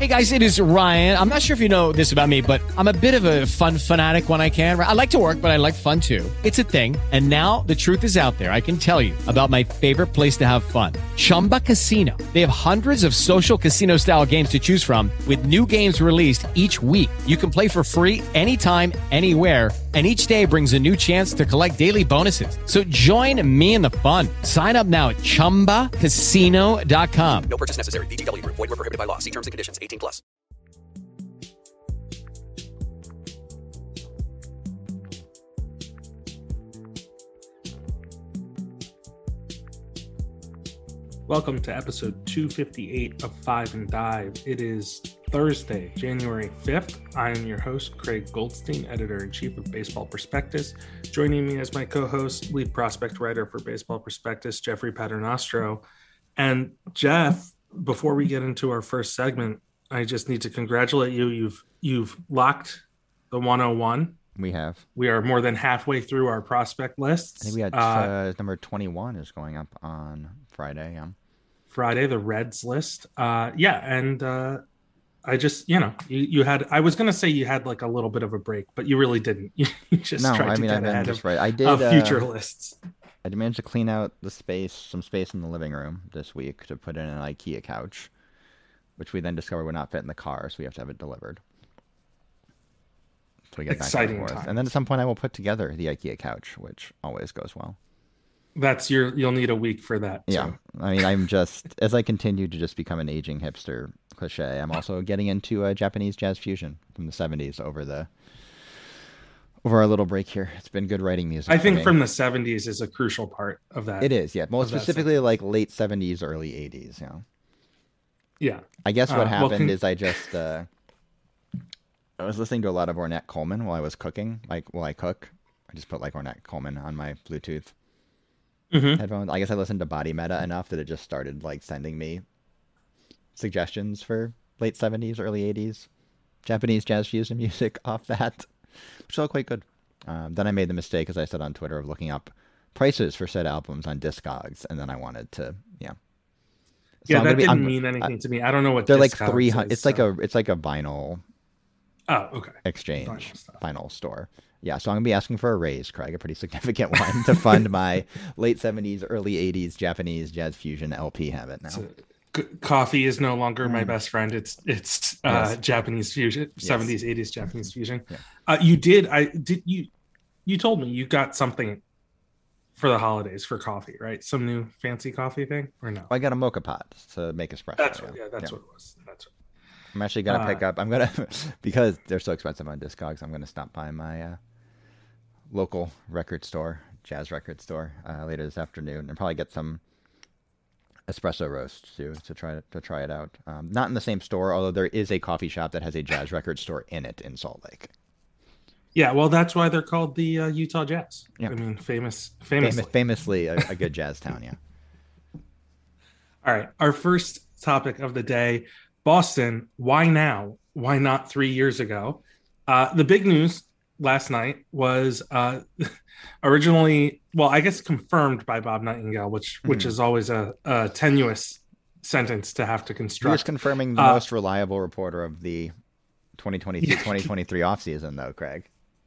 Hey guys, it is Ryan. I'm not sure if you know this about me, but I'm a bit of a fun fanatic when I can. I like to work, but I like fun too. It's a thing. And now the truth is out there. I can tell you about my favorite place to have fun. Chumba Casino. They have hundreds of social casino style games to choose from with new games released each week. You can play for free anytime, anywhere. And each day brings a new chance to collect daily bonuses. So join me in the fun. Sign up now at ChumbaCasino.com. No purchase necessary. VGW Group. Void where prohibited by law. See terms and conditions. 18+. Welcome to episode 258 of Five and Dive. It is Thursday, January 5th. I am your host, Craig Goldstein, editor-in-chief of Baseball Prospectus. Joining me as my co-host, lead prospect writer for Baseball Prospectus, Jeffrey Paternostro. And Jeff, before we get into our first segment, I just need to congratulate you. You've locked the 101. We have. We are more than halfway through our prospect lists. I think we had number 21 is going up on Friday. Friday, the Reds list. I just, you had, I was going to say you had like a little bit of a break, but you really didn't. You just tried to get ahead of future lists. I managed to clean out some space in the living room this week to put in an IKEA couch, which we then discovered would not fit in the car, so we have to have it delivered. So we get exciting back and forth. times. And then at some point I will put together the IKEA couch, which always goes well. You'll need a week for that. Yeah. So. I mean, I'm just, as I continue to just become an aging hipster cliche, I'm also getting into Japanese jazz fusion from the 70s over our little break here. It's been good writing music. I think from the 70s is a crucial part of that. It is, yeah. Most specifically like late 70s, early 80s, Yeah. I guess what happened is I was listening to a lot of Ornette Coleman while I was cooking. Like while I cook, I just put like Ornette Coleman on my Bluetooth headphones. I guess I listened to Body Meta enough that it just started like sending me suggestions for late 70s, early 80s Japanese jazz fusion music off that, which is all quite good. Then I made the mistake, as I said on Twitter, of looking up prices for said albums on Discogs, and then I wanted to, So that didn't mean anything to me. I don't know what they're Discogs like 300. Is, it's like a vinyl. Oh, okay. Exchange vinyl store. Yeah, so I'm gonna be asking for a raise, Craig, a pretty significant one, to fund my late 70s, early 80s Japanese jazz fusion LP habit now. So, coffee is no longer my best friend. It's Yes. Japanese fusion, Yes. 70s, 80s Japanese fusion. Yeah. You told me you got something for the holidays for coffee, right? Some new fancy coffee thing, or no? I got a mocha pot to make espresso. That's what it was. That's right. I'm actually gonna pick up. Because they're so expensive on Discogs, I'm gonna stop by my local record store, jazz record store, later this afternoon, and probably get some espresso roast too to try it out. Not in the same store, although there is a coffee shop that has a jazz record store in it in Salt Lake. Yeah, well, that's why they're called the Utah Jazz. Yeah. I mean, famously a good jazz town. Yeah. All right, our first topic of the day. Boston, why now? Why not 3 years ago? The big news last night was originally, well, I guess confirmed by Bob Nightingale, which is always a tenuous sentence to have to construct. He was confirming the most reliable reporter of the 2022-2023 offseason, though, Craig.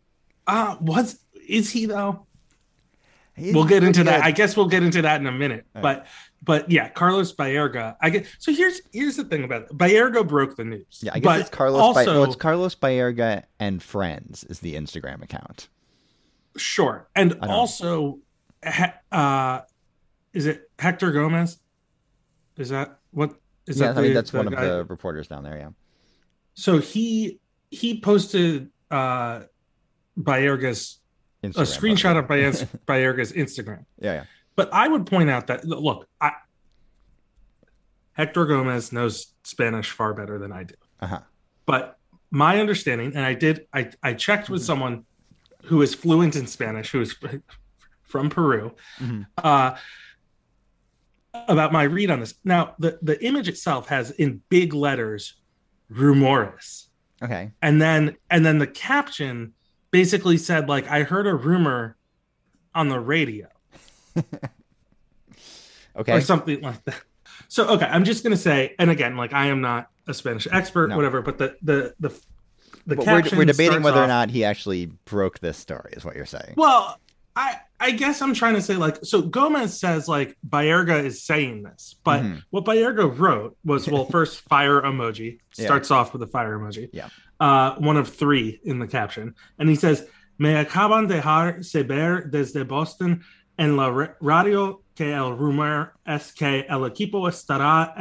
Is he, though? We'll get into that. I guess we'll get into that in a minute. Right. But yeah, Carlos Baerga. So here's the thing about it. Baerga broke the news. Yeah, I guess it's Carlos. It's Carlos Baerga and Friends is the Instagram account. Sure, and also, is it Hector Gomez? Is that what? Is that? I mean, that's one of the reporters down there. Yeah. So he posted Baerga's. Instagram, a screenshot of Baerga's Instagram. Yeah. But I would point out that, look, Hector Gomez knows Spanish far better than I do. Uh-huh. But my understanding, and I checked with someone who is fluent in Spanish, who is from Peru, about my read on this. Now, the image itself has in big letters, rumores. Okay. And then the caption basically said, like, I heard a rumor on the radio. Okay. Or something like that. So, okay, I'm just going to say, and again, like, I am not a Spanish expert, No. whatever, but the But caption we're debating starts whether or off- not he actually broke this story, is what you're saying. Well, I guess I'm trying to say, like, so Gomez says, like, Baerga is saying this, but what Baerga wrote was, well, first, fire emoji. Starts off with a fire emoji. Yeah. One of 3 in the caption. And he says, Me acaban de dejar saber desde Boston en la radio que el rumor es que el equipo estará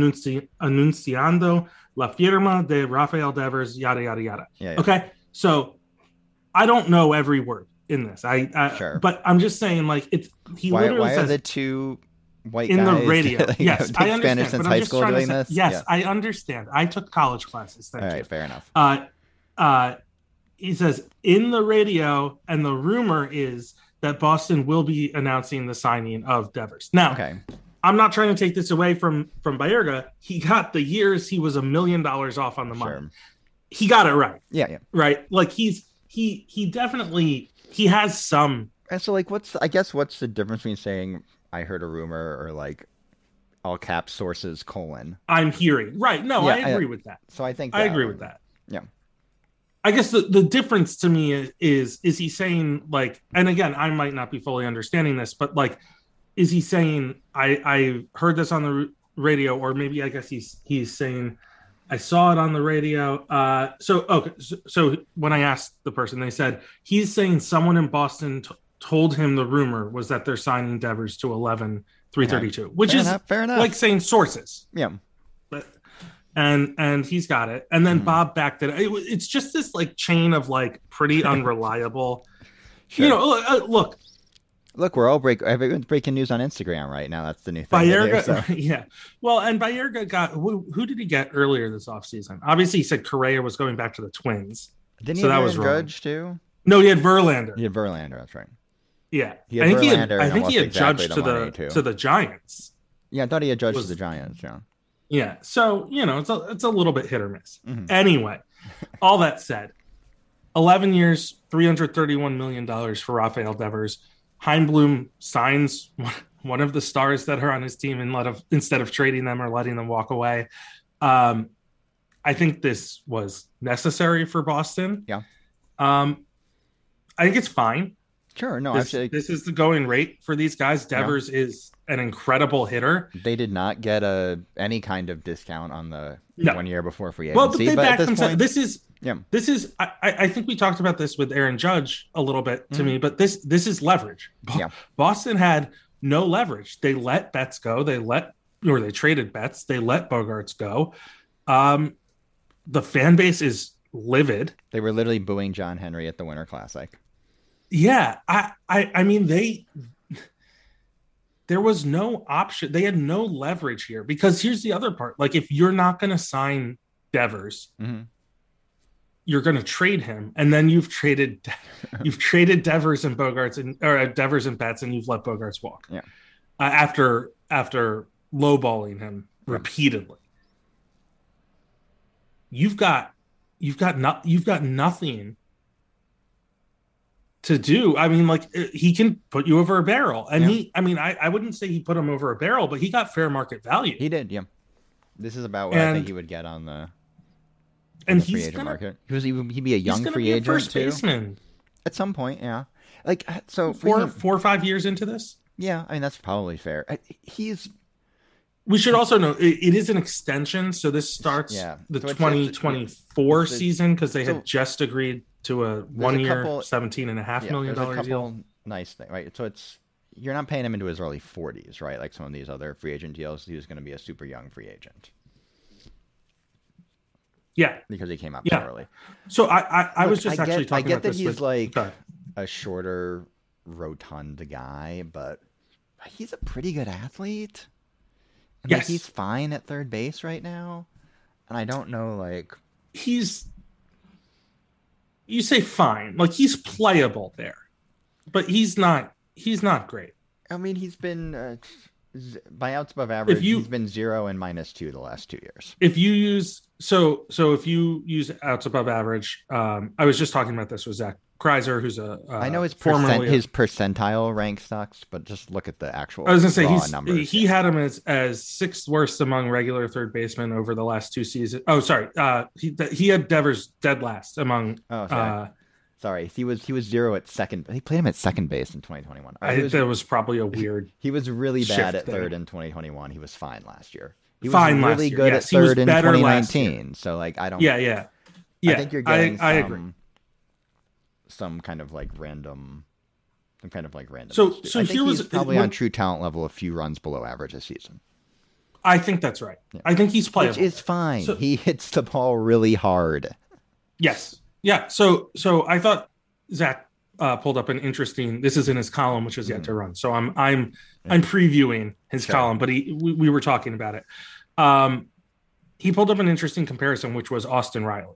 anunciando la firma de Rafael Devers, yada, yada, yada. Yeah, yeah. Okay, so I don't know every word in this. Sure. But I'm just saying, like, it's he literally Why says are the 2 white in guys the radio. Yes, I understand. Spanish since but I'm high just school trying to doing say, this? yes, Yeah. I understand. I took college classes. Thank All you. right, fair enough. He says in the radio, and the rumor is that Boston will be announcing the signing of Devers. Now, Okay. I'm not trying to take this away from Baerga. He got the years he was $1 million off on the money. Sure. He got it right. Yeah. Right. Like he definitely he has some. And so, like, what's the difference between saying I heard a rumor or like all caps sources : I'm hearing. Right. No, Yeah, I agree with that. So I think I agree with that. Yeah. I guess the difference to me is he saying, like, and again, I might not be fully understanding this, but like, is he saying I heard this on the radio, or maybe I guess he's saying I saw it on the radio. So when I asked the person, they said he's saying someone in Boston told him the rumor was that they're signing Devers to 11,332, which Fair is enough, fair enough. like saying sources. Yeah. But and he's got it, and then Bob backed it. It's just this like chain of like pretty unreliable. Sure. You know, look, we're all everyone's breaking news on Instagram right now. That's the new thing. Baerga, to do, so. yeah. Well, and Baerga got who did he get earlier this offseason? Obviously, he said Correa was going back to the Twins. Didn't so he that have was wrong. Judge too? No, he had Verlander. He had Verlander. That's right. Yeah, He I had think he had. Verlander I and think he had almost exactly Judge the money, too. to the Giants. Yeah, I thought he had Judge Was- to the Giants. Yeah. Yeah, so you know it's a little bit hit or miss. Mm-hmm. Anyway, all that said, 11 years, $331 million for Rafael Devers. Heimblum signs one of the stars that are on his team instead of trading them or letting them walk away. I think this was necessary for Boston. Yeah. I think it's fine. Sure. No, This, actually, this is the going rate for these guys. Devers is an incredible hitter. they did not get any kind of discount on the No. 1 year before free Well, agency. but they but at backed this themselves. point, This is. I think we talked about this with Aaron Judge a little bit to me, but this is leverage. Yeah. Boston had no leverage. They let Betts go. They traded Betts. They let Bogarts go. The fan base is livid. they were literally booing John Henry at the Winter Classic. Yeah, I mean there was no option. They had no leverage here because here's the other part. Like if you're not going to sign Devers, Mm-hmm. you're going to trade him, and then you've traded Devers and Bogarts or Devers and Betts, and you've let Bogarts walk. Yeah. After lowballing him repeatedly, you've got nothing to do. I mean, like he can put you over a barrel, and I wouldn't say he put him over a barrel, but he got fair market value. He did, yeah. This is about what I think he would get on the free he's agent gonna, market. He'd be a young he's gonna free be a agent first too. baseman. At some point, yeah. Like so, 4 or 5 years into this. yeah. I mean, that's probably fair. We should also know it is an extension, so this starts the So it's 2024 it's- season because they so had just agreed to a 1 year, $17.5 million there's a couple deal. nice thing, right? So you're not paying him into his early 40s, right? Like some of these other free agent deals, he was going to be a super young free agent Yeah. because he came up Yeah. so early. So I was just actually talking I get about that this he's with, like okay. a shorter, rotund guy, but he's a pretty good athlete. And like, Yes. he's fine at third base right now. And I don't know, like, you say fine, like he's playable there, but he's not great. I mean, he's been by outs above average. He's been 0 and -2 the last 2 years. If you use if you use outs above average, I was just talking about this with Zach Kreiser, who's I know his formerly his percentile rank sucks, but just look at the actual. I was gonna say numbers. He had him as sixth worst among regular third basemen over the last two seasons. Oh, sorry, he had Devers dead last among. Oh, sorry. He was zero at second. He played him at second base in 2021. That was probably a weird. He was really bad at third in 2021. He was fine last year. He was really good at third in 2019. So like I don't. Yeah. I think you're getting I agree. Some kind of like random. So I think he's probably on true talent level a few runs below average this season. I think that's right. Yeah. I think he's playable. Which is fine. So, he hits the ball really hard. Yes. Yeah. So I thought Zach pulled up an interesting. This is in his column, which is yet to run. So I'm previewing his column, but we were talking about it. He pulled up an interesting comparison, which was Austin Riley.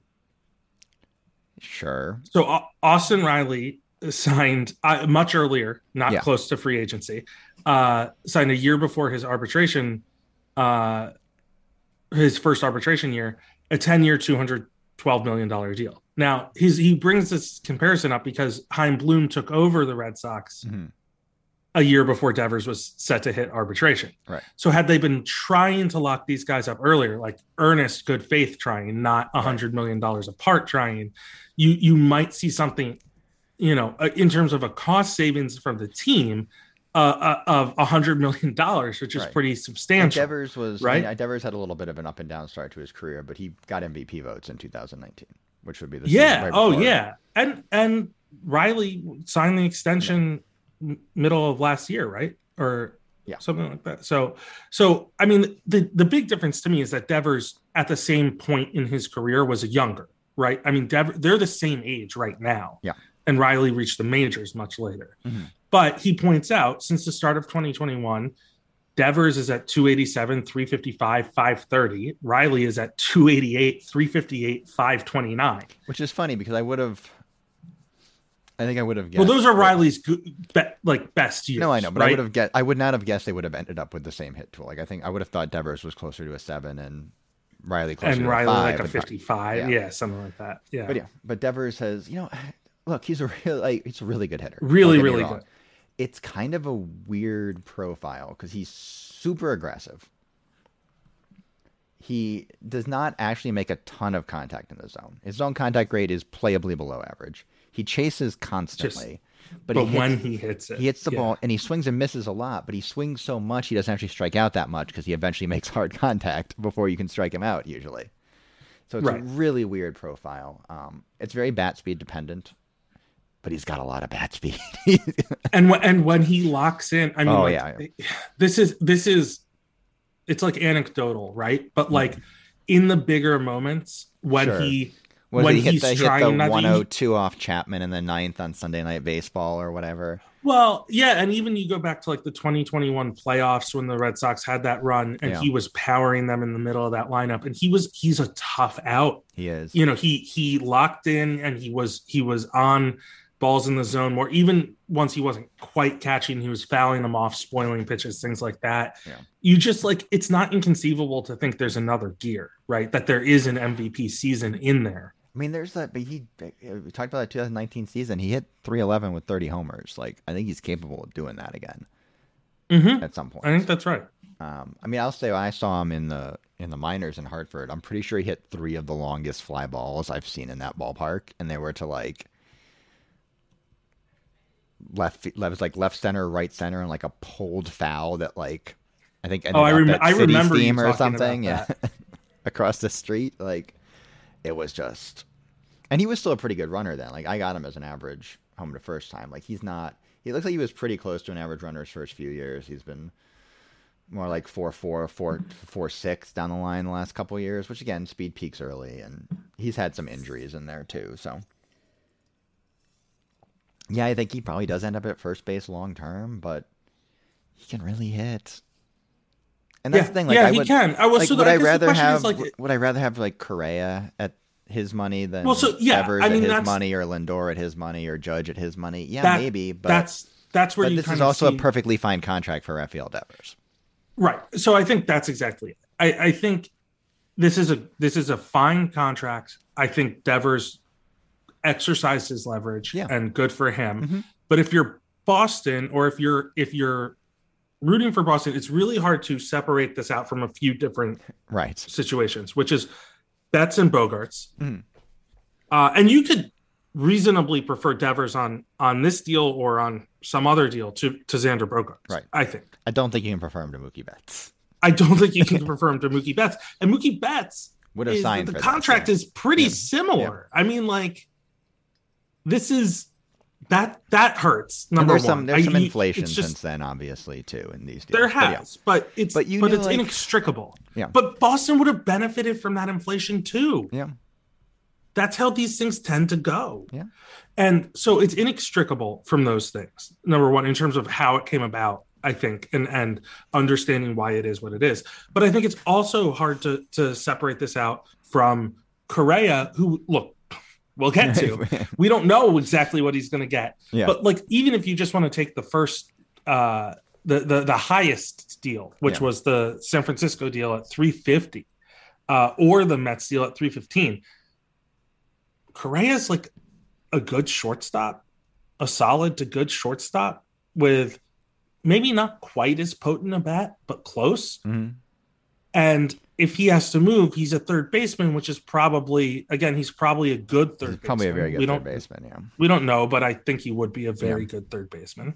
Sure. So Austin Riley signed much earlier, not close to free agency, signed a year before his arbitration, his first arbitration year, a 10-year, $212 million deal. Now, he brings this comparison up because Chaim Bloom took over the Red Sox a year before Devers was set to hit arbitration. Right. So had they been trying to lock these guys up earlier, like earnest good faith trying, not $100 million apart trying, you might see something, in terms of a cost savings from the team of $100 million, which is pretty substantial. And Devers was right. I mean, Devers had a little bit of an up and down start to his career, but he got MVP votes in 2019, which would be the season right before. Yeah. And Riley signed the extension middle of last year, right? Or something like that. So I mean, the big difference to me is that Devers at the same point in his career was younger, right? I mean, they're the same age right now. Yeah. And Riley reached the majors much later. Mm-hmm. But he points out, since the start of 2021, Devers is at 287, 355, 530. Riley is at 288, 358, 529. Which is funny because I think I would have guessed. Well, those are Riley's best years. No, I know, but right? I would not have guessed they would have ended up with the same hit tool. Like I think I would have thought Devers was closer to a 7 and Riley closer to a 5. Like a 55. Yeah, something like that. Yeah. But Devers has, look, he's a really good hitter. Really good. It's kind of a weird profile because he's super aggressive. He does not actually make a ton of contact in the zone. His zone contact rate is playably below average. He chases constantly, but when he hits it, he hits the ball and he swings and misses a lot, but he swings so much he doesn't actually strike out that much because he eventually makes hard contact before you can strike him out usually. So it's a really weird profile. It's very bat speed dependent. But he's got a lot of bat speed. and when he locks in, I mean, this is it's like anecdotal, right? But like in the bigger moments when he's trying, the 102 off Chapman in the 9th on Sunday Night Baseball or whatever. Well, yeah, and even you go back to like the 2021 playoffs when the Red Sox had that run and he was powering them in the middle of that lineup, and he's a tough out. He is. He locked in and he was on balls in the zone more. Even once he wasn't quite catching, he was fouling them off, spoiling pitches, things like that. Yeah. You just it's not inconceivable to think there's another gear, right? That there is an MVP season in there. I mean, there's that, but we talked about that 2019 season. He hit 311 with 30 homers. Like, I think he's capable of doing that again at some point. I think that's right. I mean, I'll say I saw him in the minors in Hartford. I'm pretty sure he hit 3 of the longest fly balls I've seen in that ballpark, and they were to like left center, right center, and like a pulled foul that like I think ended I remember theme or something, across the street. Like it was just, and he was still a pretty good runner then. Like I got him as an average home to first time. Like he looks like he was pretty close to an average runner his first few years. He's been more like 4.4, 4.6 down the line the last couple of years, which again, speed peaks early, and he's had some injuries in there too. So yeah, I think he probably does end up at first base long term, but he can really hit. And that's the thing. Like, he can. Would I rather have like Correa at his money than Devers at his money, or Lindor at his money, or Judge at his money? Yeah, maybe. But that's where this is also a perfectly fine contract for Rafael Devers. Right. So I think that's exactly it. I think this is a fine contract. I think Devers exercised his leverage, Yeah. and good for him. Mm-hmm. But if you're Boston, or if you're rooting for Boston, it's really hard to separate this out from a few different Right. situations, which is Betts and Bogarts. And you could reasonably prefer Devers on this deal or on some other deal to Xander Bogaerts. Right. I think. I don't think you can prefer him to Mookie Betts. I don't think you can prefer him to Mookie Betts. And Mookie Betts Would have signed the for contract that, is pretty Yeah. similar. I mean, like, this is that hurts. And Number there's one, some you- inflation it's just- since then, obviously, too, in these deals. There But yeah. has, but it's But you knew, it's like- inextricable. Yeah. But Boston would have benefited from that inflation too. Yeah. That's how these things tend to go. Yeah. And so it's inextricable from those things. Number one, in terms of how it came about, I think, and understanding why it is what it is. But I think it's also hard to separate this out from Correa, who, look, we'll get to. We don't know exactly what he's going to get. Yeah. But like, even if you just want to take the first, the highest deal, which Yeah. was the San Francisco deal at $350, or the Mets deal at $315, Correa's like a good shortstop, a solid to good shortstop with maybe not quite as potent a bat, but close. Mm-hmm. And if he has to move, he's a third baseman, which is probably, again, he's probably a good third He's baseman. probably a very We good don't- third baseman, yeah. We don't know, but I think he would be a very good third baseman.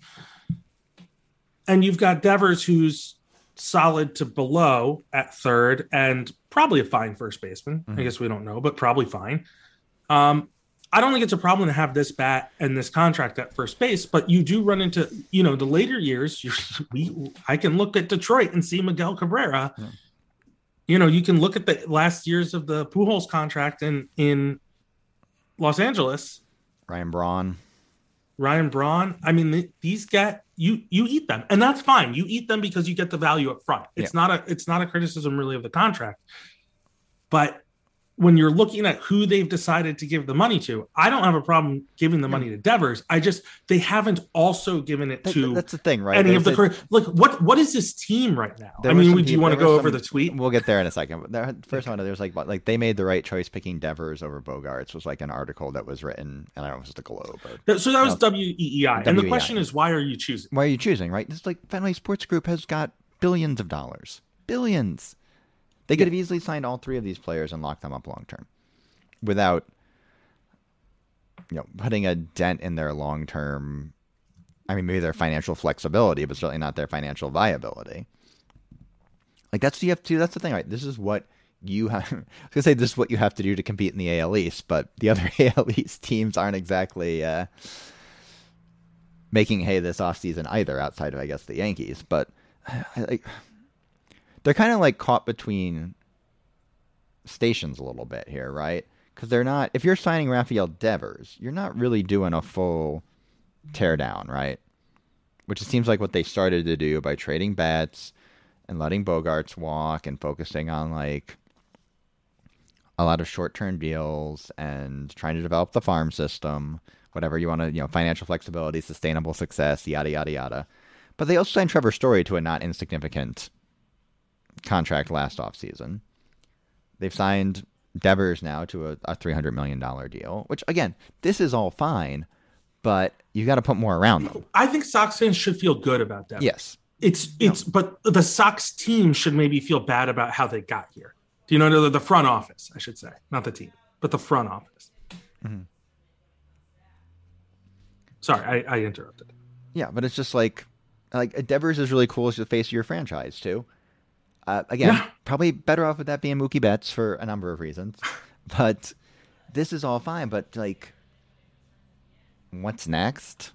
And you've got Devers, who's solid to below at third and probably a fine first baseman. I guess we don't know, but probably fine. I don't think it's a problem to have this bat and this contract at first base, but you do run into, the later years. I can look at Detroit and see Miguel Cabrera. Yeah. You can look at the last years of the Pujols contract in Los Angeles. Ryan Braun. I mean, these get you eat them, and that's fine. You eat them because you get the value up front. It's not a criticism really of the contract, but when you're looking at who they've decided to give the money to, I don't have a problem giving the money to Devers. They haven't also given it to That's the thing, right? any of the like what is this team right now? I mean, do you want to go over the tweet? We'll get there in a second. But first one, there's like they made the right choice picking Devers over Bogarts was like an article that was written, and I don't know if it was the Globe. So that was WEEI. And the WEEI. question is, why are you choosing? Why are you choosing, right? It's like Fenway Sports Group has got billions of dollars. Billions. They could have easily signed all three of these players and locked them up long term without putting a dent in their long term. I mean, maybe their financial flexibility, but certainly not their financial viability. Like that's the thing, right? This is what you have. I was gonna say this is what you have to do to compete in the AL East, but the other AL East teams aren't exactly making hay this offseason either, outside of I guess the Yankees. But they're kind of like caught between stations a little bit here, right? Because they're not. If you're signing Rafael Devers, you're not really doing a full teardown, right? Which it seems like what they started to do by trading Betts and letting Bogarts walk and focusing on like a lot of short-term deals and trying to develop the farm system, whatever you want to, financial flexibility, sustainable success, yada, yada, yada. But they also signed Trevor Story to a not insignificant contract last offseason. They've signed Devers now to a $300 million deal, which, again, this is all fine, but you got to put more around them. I think Sox fans should feel good about Devers. Yes. But the Sox team should maybe feel bad about how they got here. Do you know the front office, I should say, not the team, but the front office. Mm-hmm. Sorry, I interrupted. Yeah, but it's just like Devers is really cool as the face of your franchise too. Again, probably better off with that being Mookie Betts for a number of reasons. But this is all fine. But like, what's next?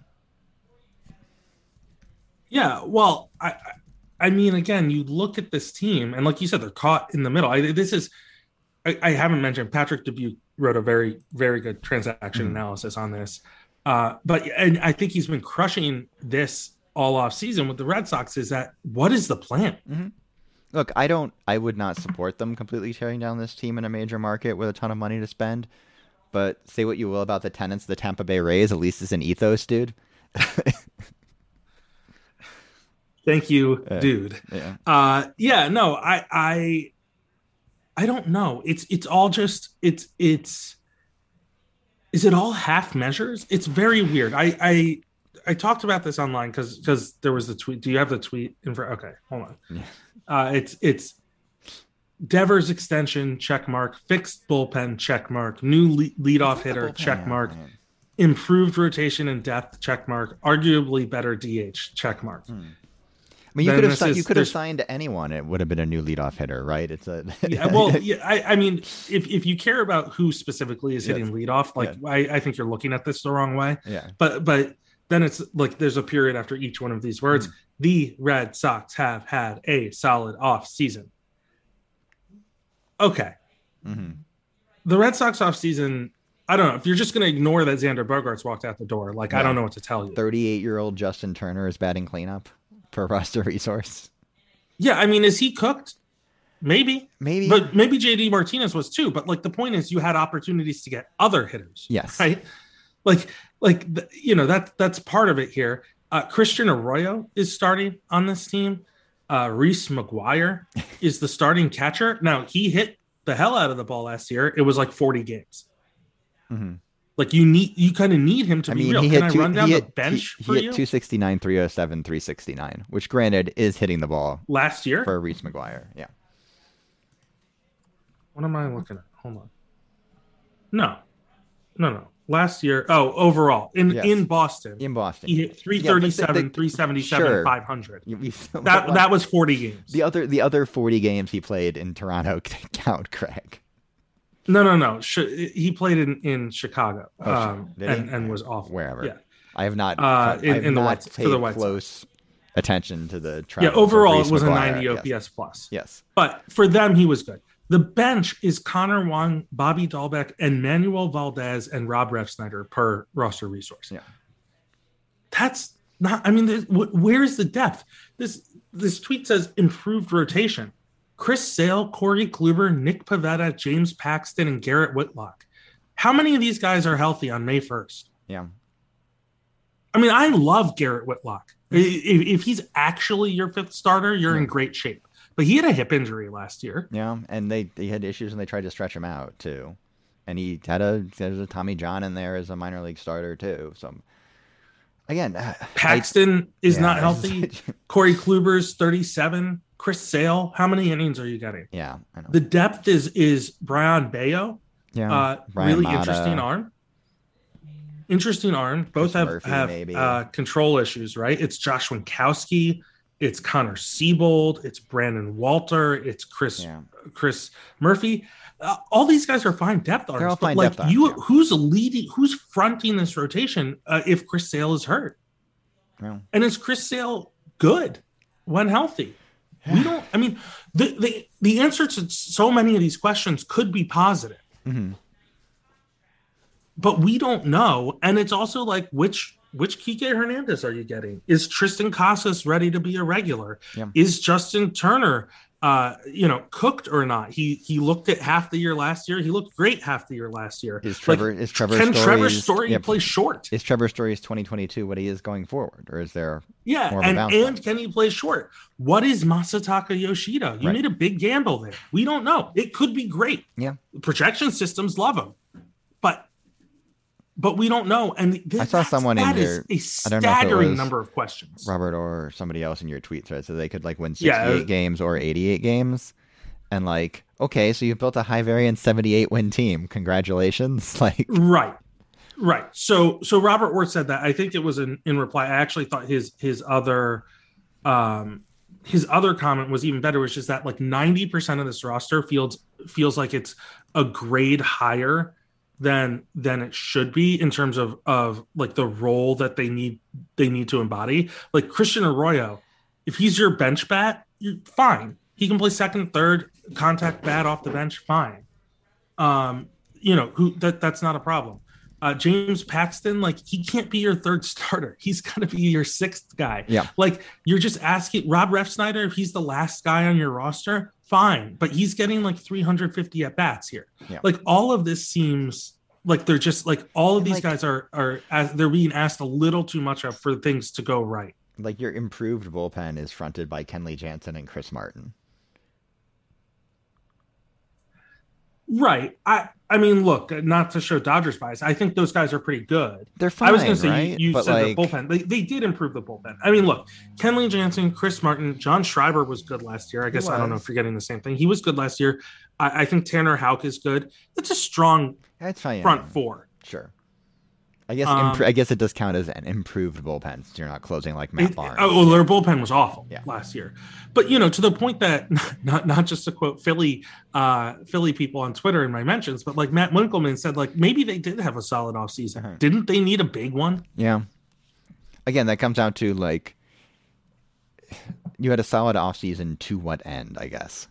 Yeah, well, I mean, again, you look at this team, and like you said, they're caught in the middle. I haven't mentioned Patrick Dubuque wrote a very, very good transaction analysis on this. And I think he's been crushing this all off season with the Red Sox. Is that what is the plan? Mm-hmm. Look, I would not support them completely tearing down this team in a major market with a ton of money to spend. But say what you will about the tenants of the Tampa Bay Rays, at least it's an ethos, dude. Thank you, dude. Yeah. I don't know. It's all just it's Is it all half measures? It's very weird. I talked about this online because there was the tweet. Do you have the tweet in front? Okay, hold on. Yeah. It's Devers extension, check mark. Fixed bullpen, check mark. New leadoff hitter, check mark. Improved rotation and depth, check mark. Arguably better DH, check mark. I mean, you could have signed anyone. It would have been a new leadoff hitter, right? It's a I mean, if you care about who specifically is hitting leadoff, like I think you're looking at this the wrong way. Yeah. But then it's like there's a period after each one of these words. The Red Sox have had a solid off season. Okay. The Red Sox off season, I don't know. If you're just going to ignore that Xander Bogaerts walked out the door, like I don't know what to tell you. 38-year-old Justin Turner is batting cleanup for roster resource. Yeah, I mean, is he cooked? Maybe. But maybe JD Martinez was too. But like the point is, you had opportunities to get other hitters. Yes. Right. That's part of it here. Christian Arroyo is starting on this team. Reese McGuire is the starting catcher. Now, he hit the hell out of the ball last year. It was like 40 games. Like you kind of need him to be real. Can I run down the bench for you? He hit 269, 307, 369, which granted is hitting the ball last year for Reese McGuire. Yeah. What am I looking at? Hold on. No. Last year, overall in Boston. He hit 337, 377, 500. That was 40 games. The other 40 games he played in Toronto count, Craig. No. He played in Chicago and was awful. Wherever. Yeah. I have not paid close attention to the trial. Yeah, overall it was McGuire. A 90 OPS plus. Yes. But for them, he was good. The bench is Connor Wong, Bobby Dahlbeck, and Manuel Valdez and Rob Refsnyder per roster resource. Yeah. That's not, I mean, where's the depth? This tweet says improved rotation. Chris Sale, Corey Kluber, Nick Pivetta, James Paxton, and Garrett Whitlock. How many of these guys are healthy on May 1st? Yeah. I mean, I love Garrett Whitlock. If he's actually your fifth starter, you're in great shape. But he had a hip injury last year. Yeah, and they had issues and they tried to stretch him out too. And he there's a Tommy John in there as a minor league starter too. So again, Paxton is not healthy. Corey Kluber's 37. Chris Sale, how many innings are you getting? Yeah, I know. The depth is Brian Bayo. Yeah, really interesting arm. Interesting arm. Both have control issues, right? It's Josh Winkowski. It's Connor Siebold. It's Brandon Walter. It's Chris Murphy. All these guys are fine depth arms. They're all fine depth arms. Who's fronting this rotation if Chris Sale is hurt? Yeah. And is Chris Sale good when healthy? We don't. I mean, the answer to so many of these questions could be positive, but we don't know. And it's also like which Kike Hernandez are you getting? Is Tristan Casas ready to be a regular? Yeah. Is Justin Turner, cooked or not? He looked at half the year last year. He looked great half the year last year. Trevor Story play short? Is Trevor Story's 2022 what he is going forward, or is there more of a bounce and can he play short? What is Masataka Yoshida? You made a big gamble there. We don't know. It could be great. Yeah, projection systems love him, but we don't know. And I saw someone in your a staggering number of questions. Robert or somebody else in your tweet thread, so they could win 68 games or 88 games. And okay, so you built a high variance 78 win team. Congratulations. Right. So Robert Wirtz said that. I think it was in reply. I actually thought his other comment was even better, which is that 90% of this roster feels like it's a grade higher than it should be in terms of the role that they need to embody. Like Christian Arroyo, if he's your bench bat, you're fine. He can play second, third, contact bat off the bench, fine. That's not a problem. James Paxton, he can't be your third starter. He's got to be your sixth guy. Yeah. You're just asking Rob Refsnyder, if he's the last guy on your roster, fine. But he's getting 350 at bats here. Yeah. All of this seems like they're just all of these guys are they're being asked a little too much of for things to go right. Your improved bullpen is fronted by Kenley Jansen and Chris Martin. Right. I mean, look, not to show Dodgers bias, I think those guys are pretty good. They're fine, I was going to say, right? you But, said like, the bullpen. They did improve the bullpen. I mean, look, Kenley Jansen, Chris Martin, John Schreiber was good last year. I guess I don't know if you're getting the same thing. He was good last year. I think Tanner Houck is good. It's a strong front four. Sure. I guess it does count as an improved bullpen since you're not closing like Matt Barnes. Their bullpen was awful last year. But, to the point that, not just to quote Philly people on Twitter in my mentions, but like Matt Winkelman said, like maybe they did have a solid offseason. Uh-huh. Didn't they need a big one? Yeah. Again, that comes down to like you had a solid offseason to what end, I guess.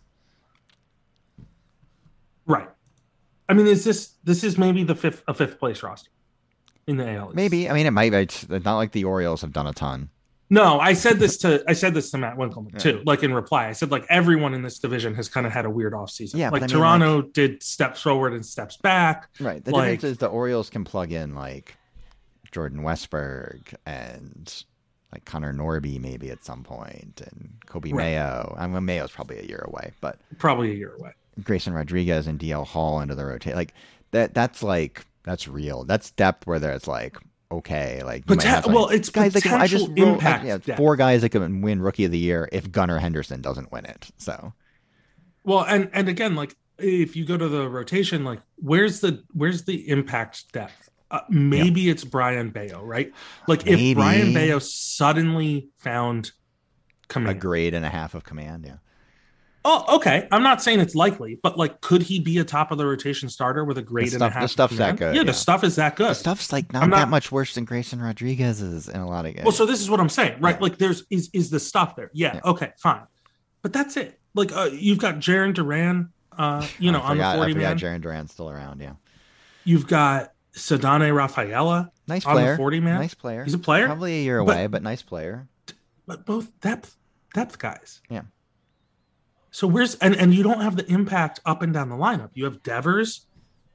Right. I mean, this is maybe a fifth place roster in the AL East. Maybe. I mean, it might. It's not like the Orioles have done a ton. No, I said this to Matt Winkelman too. Like in reply, I said like everyone in this division has kind of had a weird offseason. Yeah, like Toronto did steps forward and steps back. Right. The difference is the Orioles can plug in like Jordan Westberg and like Connor Norby maybe at some point, and Kobe Mayo. I mean, Mayo's probably a year away, but probably a year away. Grayson Rodriguez and DL Hall into the rotation. Like that's real. That's depth where there's like, okay, like, it's guys like I just impact. Four guys that can win Rookie of the Year if Gunnar Henderson doesn't win it. So, well, and again, like if you go to the rotation, like where's the impact depth? Maybe it's Brian Bayo, right? Like if Brian Bayo suddenly found command, a grade and a half of command, yeah. Oh, okay. I'm not saying it's likely, but like, could he be a top of the rotation starter with a grade and a half? The stuff's that good. Yeah, the stuff is that good. The stuff's like not that much worse than Grayson Rodriguez's in a lot of games. Well, so this is what I'm saying, right? Like, is the stuff there? Yeah. Okay, fine. But that's it. Like, you've got Jarren Duran, on the 40 man. Jarren Duran's still around. Yeah. You've got Ceddanne Rafaela, nice player, on the 40 man. Nice player. He's a player. Probably a year away, but nice player. But both depth guys. Yeah. So where's and you don't have the impact up and down the lineup. You have Devers,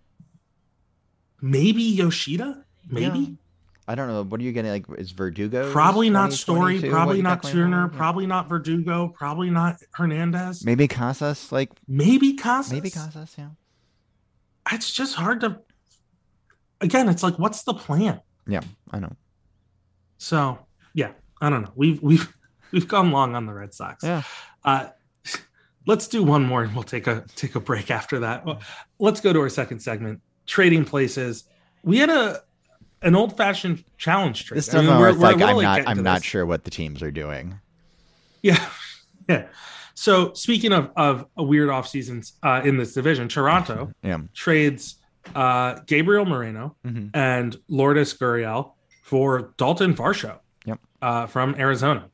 maybe Yoshida, maybe. Yeah. I don't know. What are you getting? Like, is Verdugo? Probably not Story. Probably not Turner. Probably not Verdugo. Probably not Hernandez. Maybe Casas. Maybe Casas. Yeah. It's just hard to. Again, it's like, what's the plan? Yeah, I know. So yeah, I don't know. We've gone long on the Red Sox. Yeah. Let's do one more and we'll take a break after that. Well, let's go to our second segment, trading places. We had an old-fashioned challenge trade. This time I'm not sure what the teams are doing. Yeah. Yeah. So speaking of weird off seasons in this division, Toronto trades Gabriel Moreno and Lourdes Gurriel for Dalton Varsho from Arizona.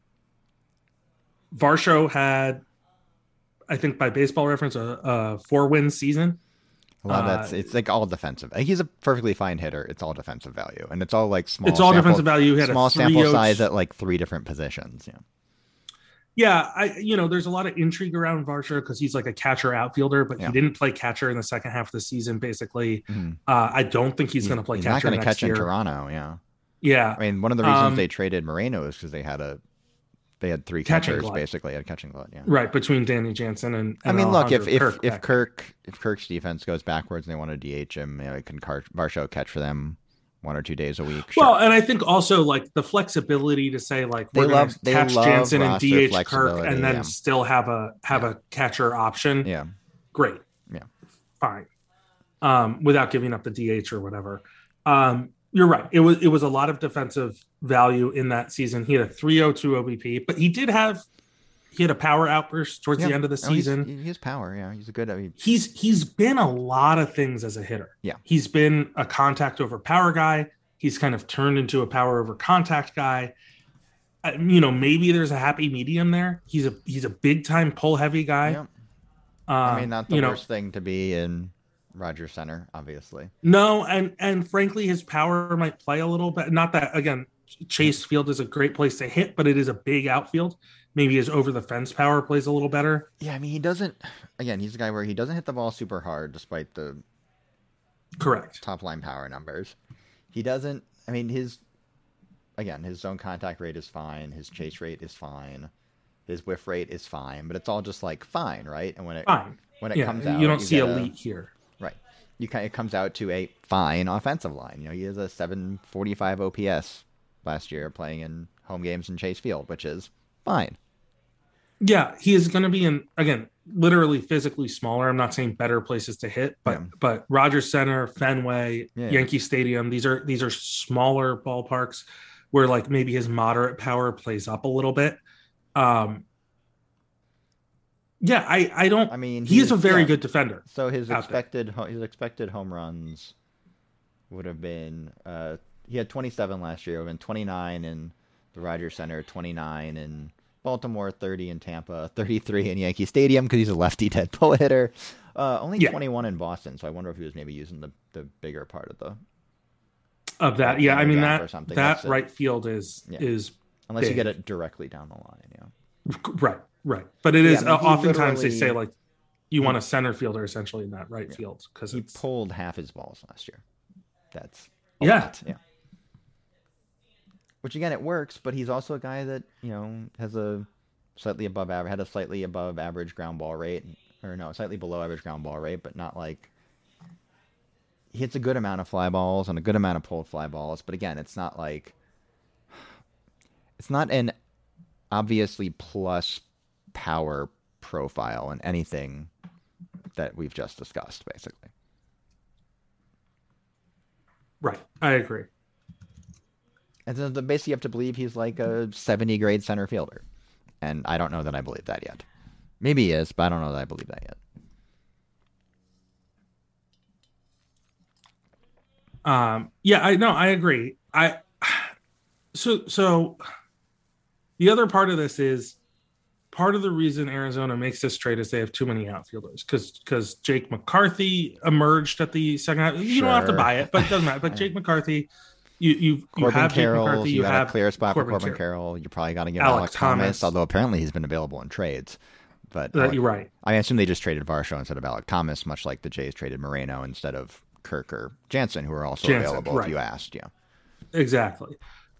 Varsho had, I think by Baseball Reference, a 4-win season. A lot of it's like all defensive. He's a perfectly fine hitter. It's all defensive value, and it's all like small. It's all defensive value. He had small sample size at like 3 different positions. Yeah. There's a lot of intrigue around Varsho because he's like a catcher outfielder, but he didn't play catcher in the second half of the season. Basically, I don't think he's going to play catcher. Not going to catch year. in Toronto. Yeah. Yeah. I mean, one of the reasons they traded Moreno is because they had 3 catchers basically at catching glut. Yeah. Right, between Danny Jansen and I mean, look, if Kirk's defense goes backwards and they want to DH him, can Varsho catch for them 1 or 2 days a week? Sure. Well, and I think also like the flexibility to say like we're going to catch Jansen and DH Kirk and then still have a catcher option. Yeah. Great. Yeah. Fine. Without giving up the DH or whatever. You're right. It was a lot of defensive value in that season. He had a 3.02 OBP, but he had a power outburst towards the end of the season. He has power. Yeah, he's a good. He's been a lot of things as a hitter. Yeah, he's been a contact over power guy. He's kind of turned into a power over contact guy. Maybe there's a happy medium there. He's a big time pull heavy guy. Yeah. I mean, not the worst thing to be in Rogers Center, obviously. No, and frankly, his power might play a little bit. Not that, again, Chase Field is a great place to hit, but it is a big outfield. Maybe his over the fence power plays a little better. Yeah, I mean, he doesn't. Again, he's a guy where he doesn't hit the ball super hard, despite the correct top line power numbers. He doesn't. I mean, his zone contact rate is fine. His chase rate is fine. His whiff rate is fine, but it's all just like fine, right? And when it comes out, you don't see elite here, right? It comes out to a fine offensive line. He has a 745 OPS last year playing in home games in Chase Field, which is fine. Yeah, he is going to be again, literally physically smaller. I'm not saying better places to hit, but Rogers Center, Fenway, Yankee Stadium, these are smaller ballparks where like maybe his moderate power plays up a little bit. I don't. I mean, he's a very good defender. So his expected home runs would have been he had 27 last year. It would have been 29 in the Rogers Center, 29 in Baltimore, 30 in Tampa, 33 in Yankee Stadium because he's a lefty dead pull hitter. Only 21 in Boston. So I wonder if he was maybe using the bigger part of that. Yeah, I mean that right field is unless you get it directly down the line. Right. But it is oftentimes they say like you want a center fielder essentially in that right field because he pulled half his balls last year. That's a lot. Yeah. Which again, it works, but he's also a guy that has a slightly above average ground ball rate, or no, slightly below average ground ball rate, but not like he hits a good amount of fly balls and a good amount of pulled fly balls. But again, it's not an obviously plus power profile in anything that we've just discussed, basically. Right, I agree. And then basically you have to believe he's like a 70 grade center fielder. And I don't know that I believe that yet. Maybe he is, but I don't know that I believe that yet. I agree. So the other part of this is part of the reason Arizona makes this trade is they have too many outfielders because Jake McCarthy emerged at the second half. You don't have to buy it, but it doesn't matter. But Jake McCarthy, you have Carroll, Jake McCarthy, you have a clear spot for Corbin Carroll. You probably got to get Alec Thomas, although apparently he's been available in trades. But you're right. I assume they just traded Varsho instead of Alec Thomas, much like the Jays traded Moreno instead of Kirk or Jansen, who are also available if you asked. Yeah, exactly.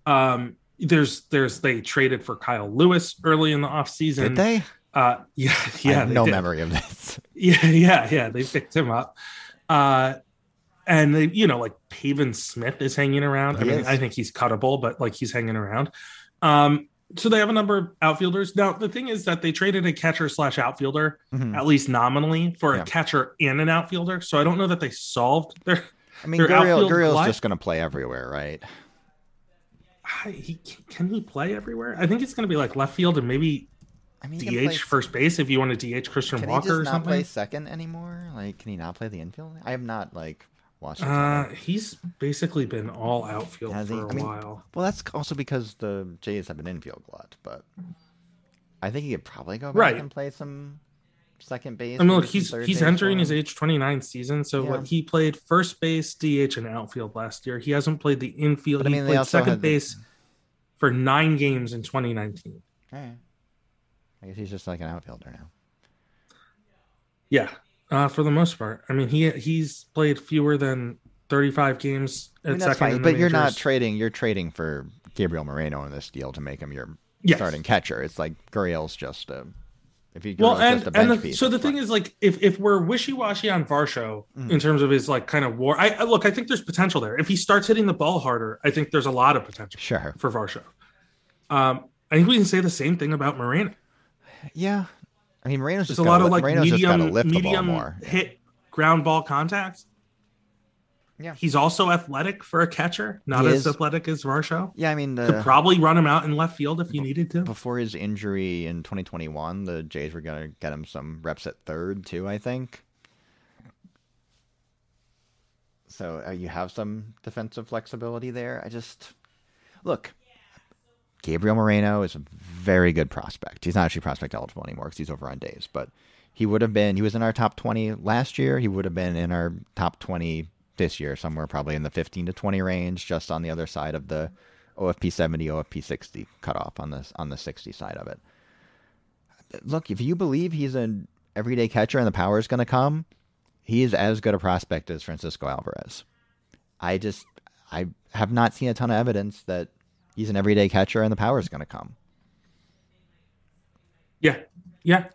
They traded for Kyle Lewis early in the offseason. Did they? I have no memory of this. Yeah. They picked him up. And they, like Pavin Smith is hanging around. I think he's cuttable, but like he's hanging around. So they have a number of outfielders. Now, the thing is that they traded a catcher / outfielder, at least nominally, for a catcher and an outfielder. So I don't know that they solved their Gurriel's just going to play everywhere, right? Can he play everywhere? I think it's going to be like left field and maybe DH first base if you want to DH Christian Walker or something. Can he just not play second anymore? Like, can he not play the infield? I have not watched. He's basically been all outfield for a while. Well, that's also because the Jays have an infield glut, but I think he could probably go back and play some second base. I mean, look, he's entering his age 29 season, so he played first base, DH, and outfield last year. He hasn't played the infield. He played second base for 9 games in 2019. All right. I guess he's just like an outfielder now. Yeah, for the most part. I mean, he's played fewer than 35 games at second. Fine, but you're not trading. You're trading for Gabriel Moreno in this deal to make him your starting catcher. It's like Gurriel's just a. So the thing is, like, if we're wishy-washy on Varsho in terms of his like kind of war, I think there's potential there. If he starts hitting the ball harder, I think there's a lot of potential for Varsho. I think we can say the same thing about Moreno. Yeah, I mean Moreno's just a lot of like medium more. Hit ground ball contact. Yeah, he's also athletic for a catcher, not as athletic as Varsho. Yeah, I mean, could probably run him out in left field if you needed to. Before his injury in 2021, the Jays were going to get him some reps at third too, I think. So you have some defensive flexibility there. Look, Gabriel Moreno is a very good prospect. He's not actually prospect eligible anymore because he's over on days, but he was in our top 20 last year. He would have been in our top 20 this year, somewhere probably in the 15 to 20 range, just on the other side of the OFP 70, OFP 60 cutoff on the 60 side of it. Look, if you believe he's an everyday catcher and the power is going to come, he is as good a prospect as Francisco Alvarez. I have not seen a ton of evidence that he's an everyday catcher and the power is going to come. Yeah. Yeah.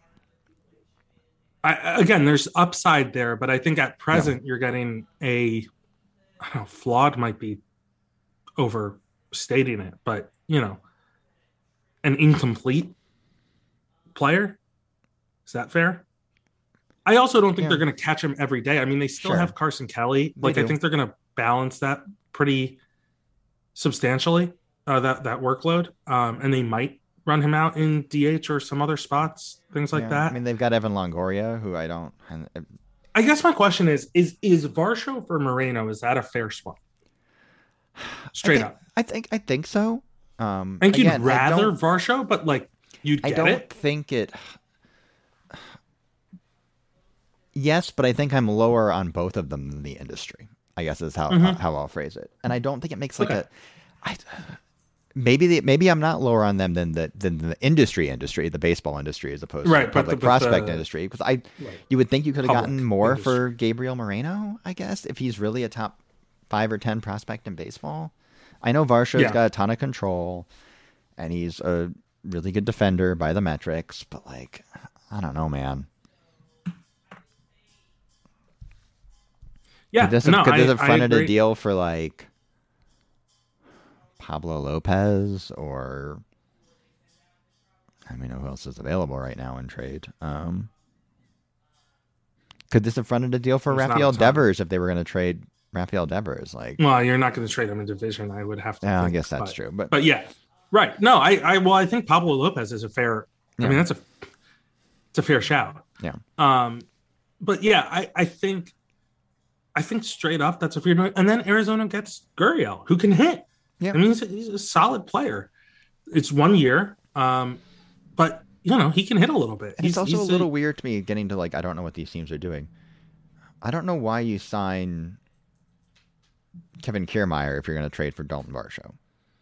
Again, there's upside there, but I think at present you're getting I don't know, flawed might be overstating it, but an incomplete player. Is that fair? I also don't think they're going to catch him every day. I mean, they still have Carson Kelly. I think they're going to balance that pretty substantially, that workload. And they might run him out in DH or some other spots, things like that. I mean, they've got Evan Longoria, who I guess my question is Varsho for Moreno, is that a fair swap? Straight up. I think so. I think you'd rather Varsho, but you'd get it. I don't think it. Yes, but I think I'm lower on both of them than the industry, I guess is how I'll phrase it. And I don't think it makes maybe I'm not lower on them than the industry, the baseball industry, as opposed to the public prospect industry. Because you would think you could have gotten more for Gabriel Moreno, I guess, if he's really a top 5 or 10 prospect in baseball. I know Varsho's got a ton of control, and he's a really good defender by the metrics, but I don't know, man. Yeah, could this have fronted a deal for Pablo Lopez, or I mean, who else is available right now in trade? Could this have fronted a deal for Rafael Devers if they were going to trade Rafael Devers? Well, you're not going to trade him in division. I would have to. Yeah, I guess that's true. But yeah, right. No, I think Pablo Lopez is a fair. I mean, it's a fair shout. Yeah. But yeah, I think straight up that's a fair. And then Arizona gets Gurriel, who can hit. Yeah. I mean, he's a solid player. It's 1 year, but he can hit a little bit. And it's also a little weird to me getting to I don't know what these teams are doing. I don't know why you sign Kevin Kiermaier if you're going to trade for Dalton Varsho.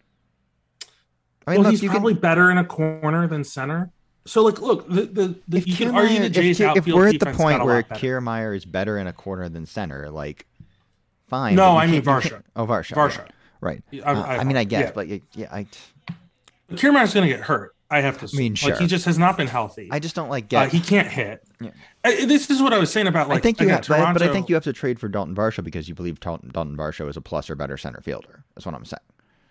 I mean, he's probably better in a corner than center. So, look, you can argue the Jays outfield if we're at the defense point where Kiermaier is better in a corner than center, fine. No, I mean Varsho. Oh, Varsho. Varsho. Yeah. Right. I mean, I guess, but Kiermaier's going to get hurt. I have to. I mean, sure. He just has not been healthy. I just don't he can't hit. Yeah. This is what I was saying about I think Toronto. But I think you have to trade for Dalton Varsho because you believe Dalton Varsho is a plus or better center fielder. That's what I'm saying.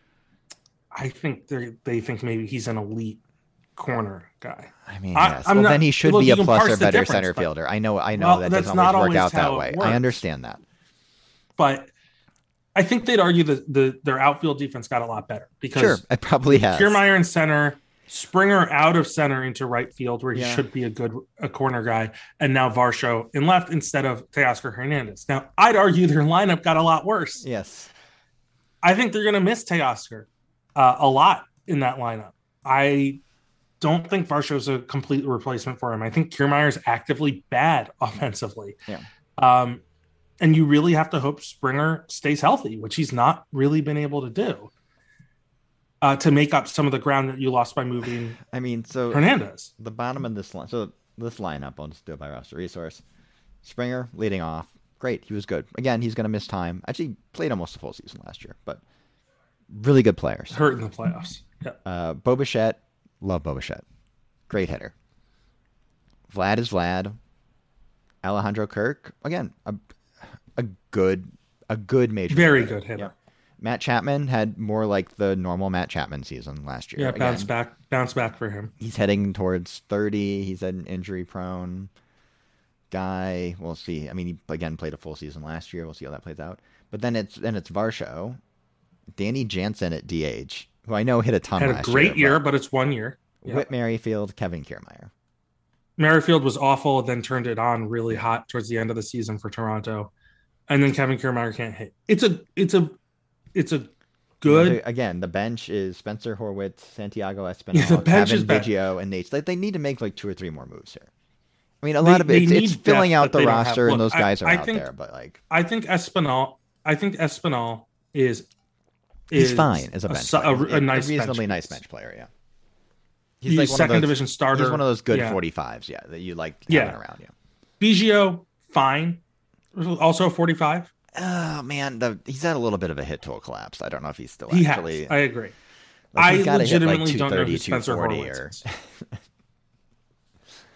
I think they think maybe he's an elite corner guy. I mean, yes. Then he should be a plus or better center fielder. I know that doesn't always work out that way. I understand that. But I think they'd argue that their outfield defense got a lot better because it probably has. Kiermaier in center, Springer out of center into right field where he should be a corner guy, and now Varsho in left instead of Teoscar Hernandez. Now, I'd argue their lineup got a lot worse. Yes. I think they're going to miss Teoscar a lot in that lineup. I don't think Varsho's a complete replacement for him. I think Kiermaier's actively bad offensively. Yeah. And you really have to hope Springer stays healthy, which he's not really been able to do, to make up some of the ground that you lost by moving. Hernandez. The bottom of this line. So this lineup, I'll just do it by roster resource. Springer leading off. Great. He was good. Again, he's going to miss time. Actually played almost the full season last year, but really good players. Hurt in the playoffs. Yep. Bo Bichette. Love Bo Bichette. Great hitter. Vlad is Vlad. Alejandro Kirk. Again, a good major very hitter. Good hitter. Yep. Matt Chapman had more like the normal Matt Chapman season last year. Yeah, bounce back for him. He's heading towards 30. He's an injury prone guy. We'll see. I mean, he again played a full season last year. We'll see how that plays out. But then it's Varsho, Danny Jansen at DH, who I know hit a ton last year. Had a great year, but it's 1 year. Yep. Whit Merrifield, Kevin Kiermaier. Merrifield was awful, then turned it on really hot towards the end of the season for Toronto. And then Kevin Kiermaier can't hit. It's a good. Again, the bench is Spencer Horwitz, Santiago Espinal, Kevin Biggio, and Nate. They need to make 2 or 3 more moves here. I mean, a lot of it's filling out the roster, and those guys are out there. But I think Espinal is he's fine as a bench player. A nice, reasonably nice bench player. Yeah, he's second division starter. He's one of those good 45s. Yeah, that you like having around. Yeah, Biggio fine. Also 45. Oh man, he's had a little bit of a hit tool collapse. I don't know if he's still actually. I agree. I legitimately don't know who Spencer Horwitz is.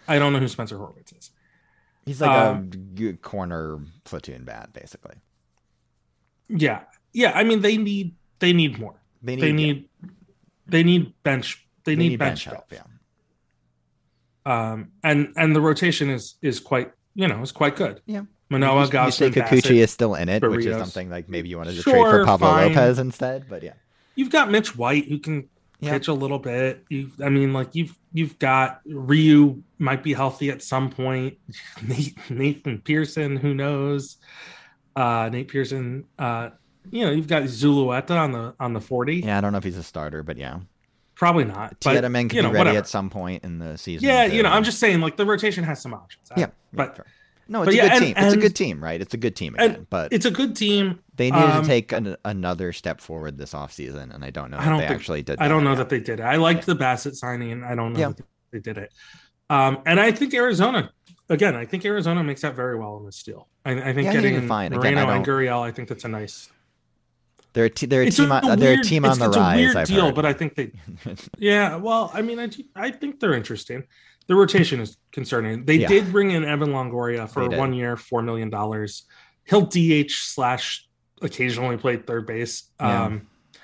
I don't know who Spencer Horwitz is. He's like a good corner platoon bat, basically. Yeah. I mean, they need more. They need bench. They need bench help. Yeah. And the rotation is quite good. Yeah. Manoah, you say Kikuchi is still in it, Barrios. which is something like maybe you wanted to trade for Pablo Lopez instead, but yeah. You've got Mitch White who can pitch a little bit. You've got Ryu might be healthy at some point. Nathan Pearson, who knows? Nate Pearson. You've got Zulueta on the 40. Yeah, I don't know if he's a starter, but yeah. Probably not. Tiedemann could be ready at some point in the season. Yeah, I'm just saying, like, the rotation has some options. But it's a good team. It's a good team, right? It's a good team again. But it's a good team. They needed to take another step forward this offseason, and I don't know if they actually did that. I don't know that they did it. I liked the Bassett signing, and I don't know that they did it. And I think Arizona makes that very well in this deal. I think getting Moreno and Gurriel, I think that's a nice... They're a team on the rise. It's a weird deal, but I think they... Yeah, well, I mean, I think they're interesting. The rotation is concerning. They did bring in Evan Longoria for 1 year, $4 million. He'll DH / occasionally play third base. It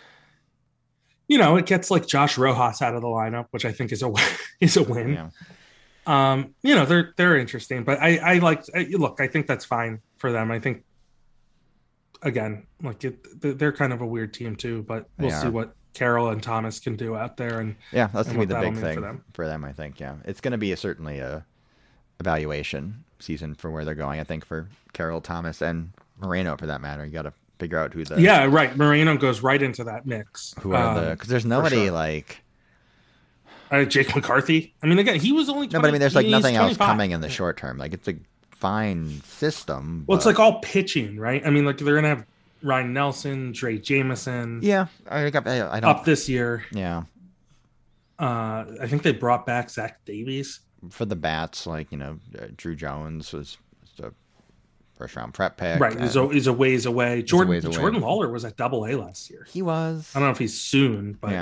gets like Josh Rojas out of the lineup, which I think is a win. Yeah. They're interesting, but I think that's fine for them. I think, again, they're kind of a weird team too, but we'll see what Carroll and Thomas can do out there. And that's going to be the big thing for them, I think. Yeah, it's going to be certainly a evaluation season for where they're going, I think, for Carroll, Thomas, and Moreno, for that matter. You got to figure out who the... Yeah, right. Moreno goes right into that mix. Who are because there's nobody like... Jake McCarthy. I mean, again, he was only 20, no, but I mean, there's like nothing else coming in the short term. Like, it's a fine system. Well, it's like all pitching, right? I mean, like, they're going to have Ryan Nelson, Dre Jameson. Yeah, I don't up this year. Yeah, I think they brought back Zach Davies for the bats. Like, Drew Jones was a first round prep pick. Right, he's a ways away. Jordan Lawler was at Double-A last year. He was. I don't know if he's soon, but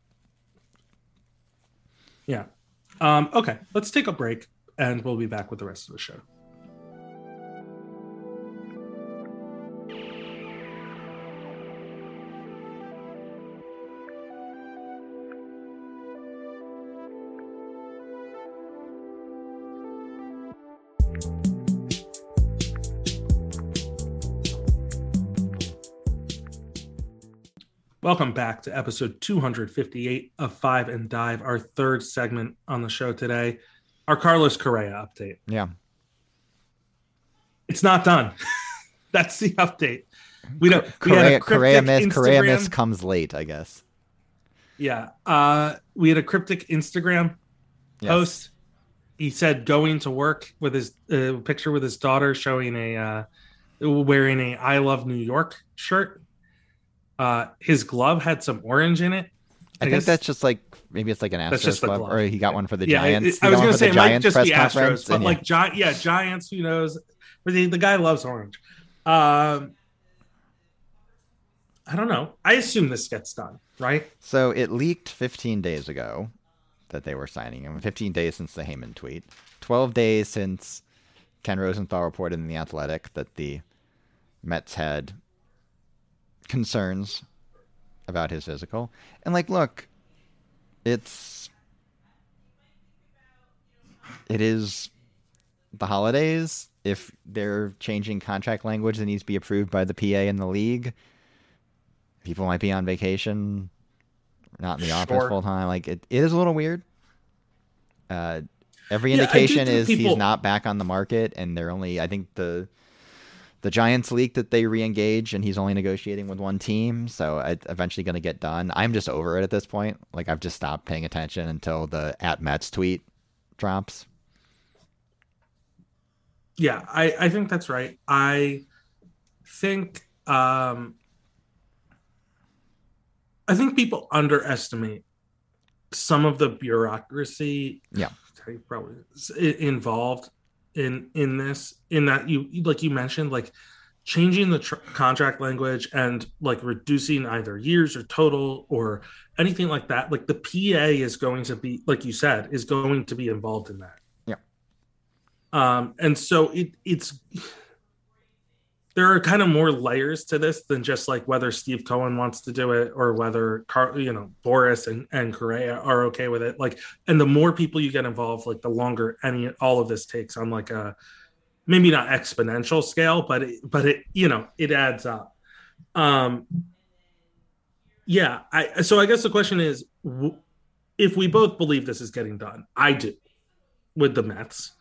yeah. Okay, let's take a break, and we'll be back with the rest of the show. Welcome back to episode 258 of Five and Dive, our third segment on the show today, our Carlos Correa update. Yeah. It's not done. That's the update. Correa miss comes late, I guess. Yeah. We had a cryptic Instagram post. He said going to work with his picture with his daughter showing wearing a I Love New York shirt. His glove had some orange in it. I think that's just like, maybe it's like an Astros glove, or he got one for the Giants. I was going to say it might just be Astros, but like Giants, who knows? But the guy loves orange. I don't know. I assume this gets done, right? So it leaked 15 days ago that they were signing him. 15 days since the Heyman tweet. 12 days since Ken Rosenthal reported in The Athletic that the Mets had concerns about his physical. And look, it is the holidays. If they're changing contract language that needs to be approved by the PA and the league, people might be on vacation, not in the office full time. It is a little weird. Every indication is he's not back on the market, and they're only, I think the Giants leaked that they re-engage, and he's only negotiating with one team, so it's eventually going to get done. I'm just over it at this point. I've just stopped paying attention until the @Mets tweet drops. Yeah, I think that's right. I think people underestimate some of the bureaucracy. Yeah, probably involved in this, in that you mentioned, changing the contract language and reducing either years or total or anything like that. The PA is going to be, like you said, is going to be involved in that. Yeah. And so it's there are kind of more layers to this than just like whether Steve Cohen wants to do it or whether Boris and Correa are okay with it. Like, and the more people you get involved, like the longer all of this takes on like a maybe not exponential scale, but it adds up. So I guess the question is, if we both believe this is getting done, I do, with the Mets,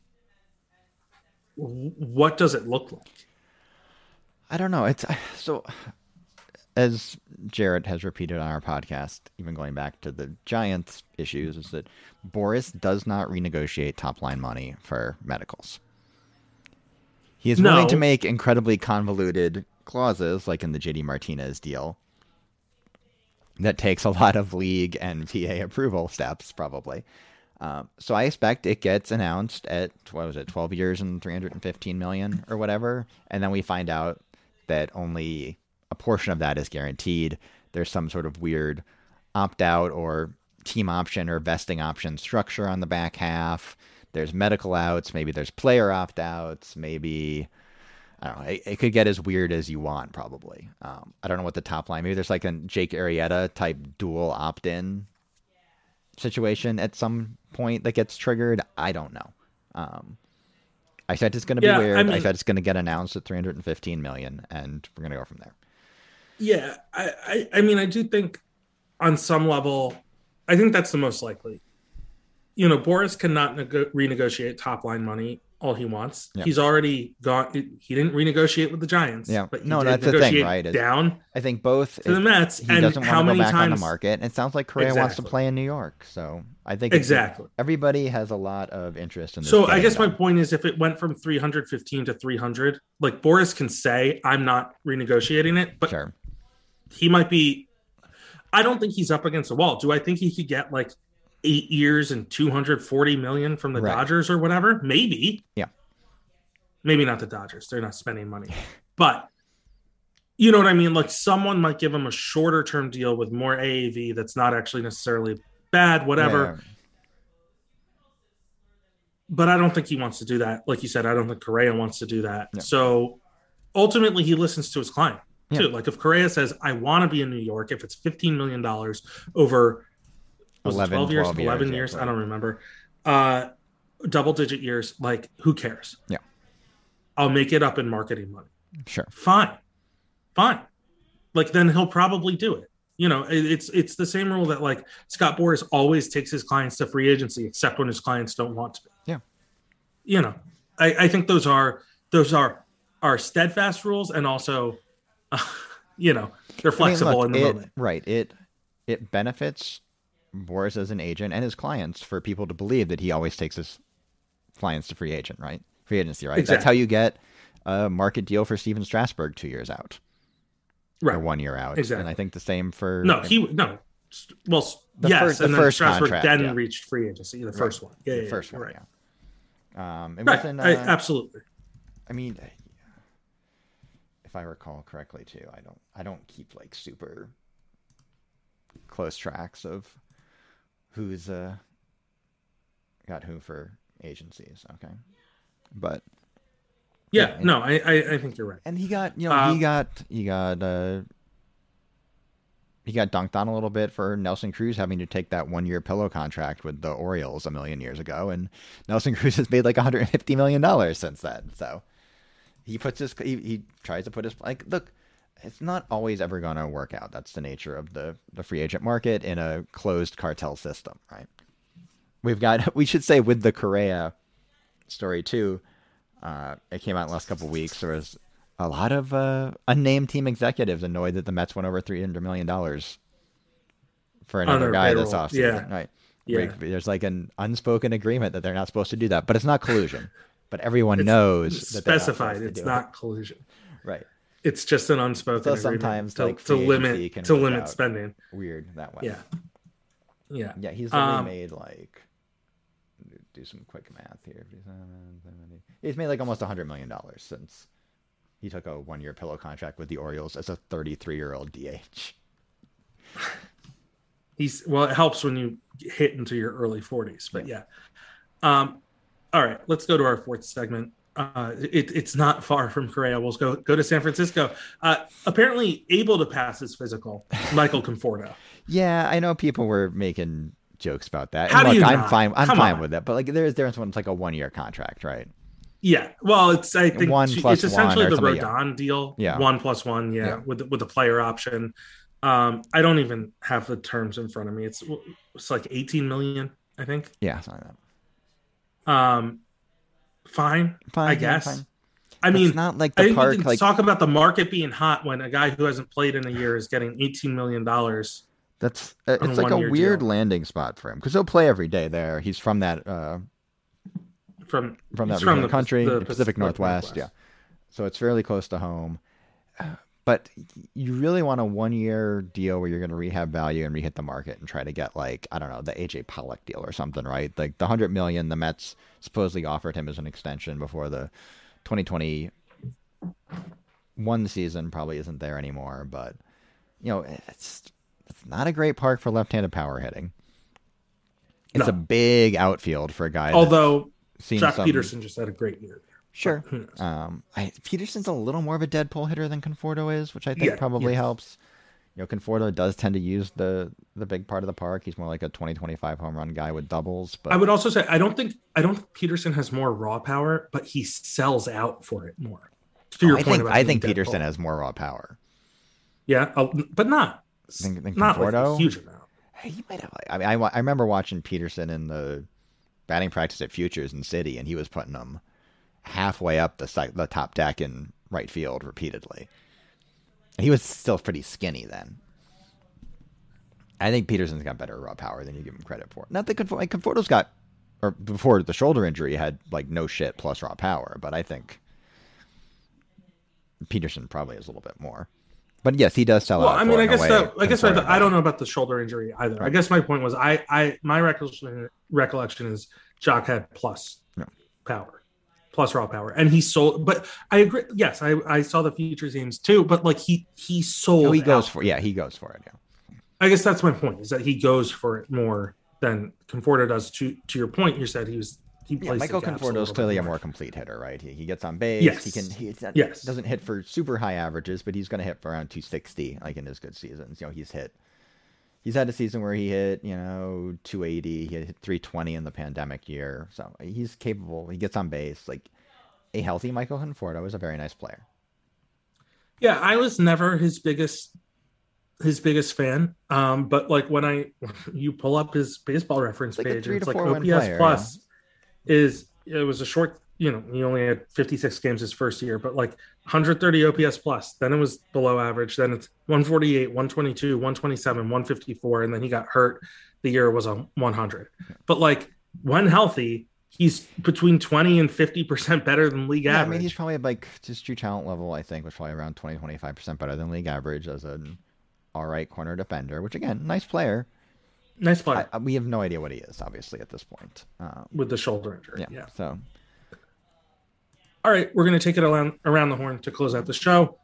what does it look like? I don't know. It's so, as Jared has repeated on our podcast, even going back to the Giants issues, is that Boris does not renegotiate top line money for medicals. He is willing to make incredibly convoluted clauses, like in the JD Martinez deal, that takes a lot of league and PA approval steps, probably. So I expect it gets announced at, 12 years and $315 million or whatever, and then we find out that only a portion of that is guaranteed. There's some sort of weird opt-out or team option or vesting option structure on the back half. There's medical outs. Maybe there's player opt-outs. Maybe, I don't know. It could get as weird as you want, probably. I don't know what the top line. Maybe there's like a Jake Arrieta type dual opt-in situation at some point that gets triggered. I don't know. I said it's going to be weird. I said it's going to get announced at $315 million, and we're going to go from there. Yeah, I mean, I do think on some level, I think that's the most likely. Boris cannot renegotiate top line money all he wants. Yeah. He's already gone. He didn't renegotiate with the Giants. Yeah, but that's the thing, right? Down. I think both to the Mets. He doesn't want to go back on the market. It sounds like Correa wants to play in New York, so I think everybody has a lot of interest in this. So I guess my point is, if it went from 315 to 300, like Boris can say, "I'm not renegotiating it," but sure. He might be. I don't think he's up against the wall. Do I think he could get like 8 years and $240 million from the Dodgers or whatever? Maybe. Yeah. Maybe not the Dodgers. They're not spending money. But you know what I mean? Like someone might give him a shorter term deal with more AAV that's not actually necessarily bad, whatever. Yeah. But I don't think he wants to do that. Like you said, I don't think Correa wants to do that. Yeah. So ultimately he listens to his client too. Like if Correa says, I want to be in New York, if it's $15 million over 12 years, 11 years, I don't remember. Double digit years, like who cares? Yeah. I'll make it up in marketing money. Sure. Fine. Like then he'll probably do it. It's the same rule that like Scott Boras always takes his clients to free agency, except when his clients don't want to be. Yeah. I think those are steadfast rules, and also, they're flexible in the moment. Right. It benefits Boras as an agent and his clients for people to believe that he always takes his clients to free agency, right? Exactly. That's how you get a market deal for Steven Strasburg 2 years out. Right. Or 1 year out. Exactly. And I think the same for... First Strasburg contract, then reached free agency, the first one. Yeah, the first one, right. It wasn't... absolutely. I mean, if I recall correctly too, I don't keep like super close tracks of who's got who for agencies. Okay. But I think you're right. And he got dunked on a little bit for Nelson Cruz having to take that 1 year pillow contract with the Orioles a million years ago, and Nelson Cruz has made like $150 million since then. So he tries to put his look. It's not always ever going to work out. That's the nature of the free agent market in a closed cartel system, right? We should say with the Correa story too, it came out in the last couple of weeks. There was a lot of unnamed team executives annoyed that the Mets went over $300 million for another guy this offseason. Right? Yeah. There's like an unspoken agreement that they're not supposed to do that, but it's not collusion. But everyone knows that specified. It's not collusion. Right. It's just an unspoken agreement sometimes to limit spending. Weird that way. Yeah. He's only made like, do some quick math here. He's made like almost $100 million since he took a 1 year pillow contract with the Orioles as a 33-year-old DH. It helps when you hit into your early 40s, but yeah. All right, let's go to our fourth segment. It's not far from Correa. We'll go to San Francisco. Apparently able to pass his physical, Michael Conforto. Yeah, I know people were making jokes about that. How and do look, you I'm not? fine. I'm Come fine on. with it. But like, there's a difference when it's like a 1-year contract, right? Yeah, well, I think 1 plus it's essentially 1 or the something, Rodon deal. Yeah. 1+1, yeah. With the player option. I don't even have the terms in front of me. It's like 18 million, I think. Yeah, something like Fine, Fine, I yeah, guess. fine. I mean, it's not like I the think park. we can Like talk about the market being hot when a guy who hasn't played in a year is getting $18 million. that's on it's a like a 1-year weird deal. landing spot for him because he'll play every day there. He's from that From that he's region of the the country, the the Pacific Northwest. Yeah, so it's fairly close to home. But you really want a 1-year deal where you're going to rehab value and rehit the market and try to get like, I don't know, the AJ Pollock deal or something, right? Like the $100 million the Mets supposedly offered him as an extension before the 2021 season probably isn't there anymore. But you know, it's not a great park for left-handed power hitting. It's No. a big outfield for a guy. Although seen Jock some- Peterson just had a great year. Sure. Who knows? Peterson's a little more of a dead pull hitter than Conforto is, which I think Yeah, probably yes. helps. You know, Conforto does tend to use the big part of the park. He's more like a 20-25 home run guy with doubles. But I would also say I don't think Peterson has more raw power, but he sells out for it more. To your point about I being think dead Peterson pull. has more raw power. Yeah, but not Think not like a Conforto? huge amount. He might have. I mean, I remember watching Peterson in the batting practice at Futures in City, and he was putting them halfway up the top deck in right field repeatedly. He was still pretty skinny then. I think Peterson's got better raw power than you give him credit for. Not that Conforto's got, or before the shoulder injury, had like no shit plus raw power, but I think Peterson probably has a little bit more. But yes, he does sell out. Well, I mean, I guess Conforto I don't know about the shoulder injury either. I guess my point was my recollection is Jock had plus power, plus raw power, and he sold. But I agree. Yes, I saw the Futures games too. But like he sold. Oh, he goes out. for he goes for it. Yeah. I guess that's my point, is that he goes for it more than Conforto does. To your point, you said he plays Michael the gaps Conforto is little clearly bit a more. more complete hitter, right? He gets on base. Yes. He Yes. doesn't hit for super high averages, but he's going to hit for around 260, like in his good seasons. You know, he's had a season where he hit 280. He hit 320 in the pandemic year, so he's capable. He gets on base. Like a healthy Michael Conforto is a very nice player. Yeah, I was never his biggest fan. But like when you pull up his baseball reference Like a page, 3 it's to like 4 win OPS player, plus it was a short, he only had 56 games his first year, but like 130 OPS plus, then it was below average. Then it's 148, 122, 127, 154. And then he got hurt. The year was a 100, but like when healthy, he's between 20 and 50% better than league Yeah, average. I mean, he's probably like his true talent level, I think, was probably around 20-25% better than league average as an all right corner defender, which again, nice player. nice player We have no idea what he is, obviously, at this point. with the shoulder injury. Yeah. So All right, we're going to take it around the horn to close out the show.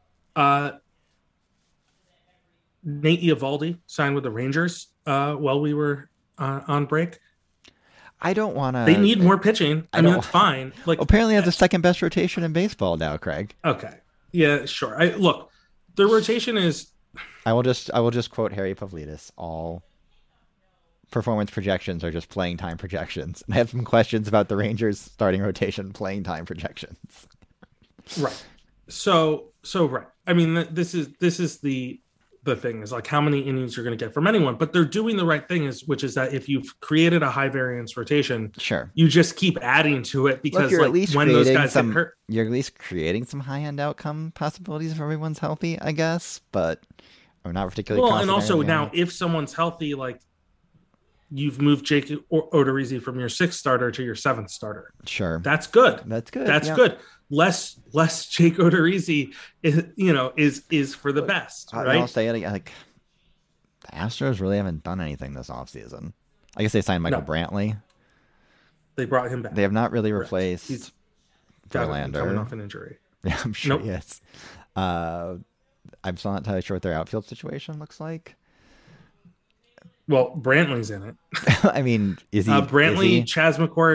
Nate Eovaldi signed with the Rangers while we were on break. I don't want to. They need more pitching. I mean, don't- it's fine. Like, Apparently, has the second best rotation in baseball now, Craig. okay, yeah, sure. Look, the rotation is I will just quote Harry Pavlidis. All performance projections are just playing time projections. And I have some questions about the Rangers starting rotation playing time projections. right. So right. I mean, this is the thing is like how many innings you're going to get from anyone, but they're doing the right thing, which is that if you've created a high variance rotation, Sure. you just keep adding to it because Look, you're like at least when those creating guys some. get hurt, You're at least creating some high-end outcome possibilities if everyone's healthy, I guess. But I'm not particularly. well, and confident also in now that. if someone's healthy, like you've moved Jake Odorizzi from your 6th starter to your 7th starter. Sure, That's good. that's good. That's yeah. good. Less Jake Odorizzi is for the best, I'll right? say it again, like the Astros really haven't done anything this offseason. I guess they signed Michael No. Brantley. They brought him back. They have not really Correct. replaced He's coming Verlander. off an injury. Yeah, I'm sure. Nope. Yes. I'm still not entirely sure what their outfield situation looks like. Well, Brantley's in it. I mean, is he Brantley, is he- Chas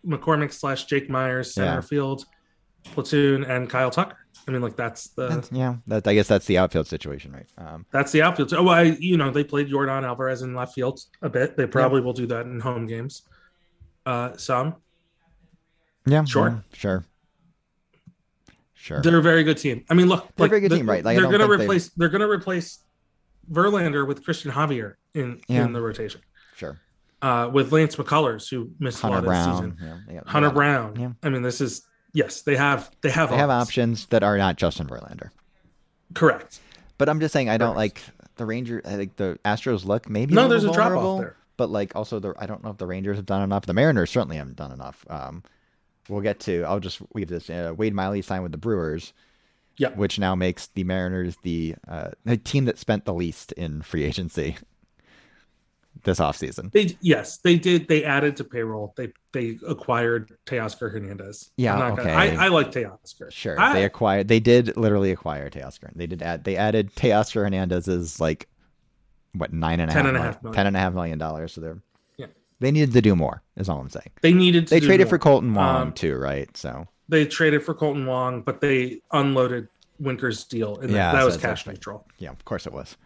McCormick / Jake Myers, center Yeah. field platoon, and Kyle Tucker. I mean, like that's I guess that's the outfield situation, right? that's the outfield. Oh, they played Jordan Alvarez in left field a bit. They probably will do that in home games. Some. Yeah, Sure. Sure. They're a very good team. I mean, look, They're a very good team, right? Like, they're going to replace Verlander with Christian Javier in the rotation. Sure. With Lance McCullers, who missed a lot of the season. Hunter Brown. Yeah. I mean, they have options that are not Justin Verlander. Correct. But I'm just saying, I don't like the Rangers. I think the Astros look maybe there's a drop off there. But like also I don't know if the Rangers have done enough. The Mariners certainly haven't done enough. We'll get to. I'll just leave this. Wade Miley signed with the Brewers. Yeah. Which now makes the Mariners the team that spent the least in free agency this offseason. They did. They added to payroll. They acquired Teoscar Hernandez. Yeah, okay. I like Teoscar. Sure. They did literally acquire Teoscar. They added Teoscar Hernandez's like what $10.5 million. So they needed to do more, is all I'm saying. They traded for Colton Wong too, right? So they traded for Colton Wong, but they unloaded Winker's deal, and that was cash neutral. Yeah, of course it was.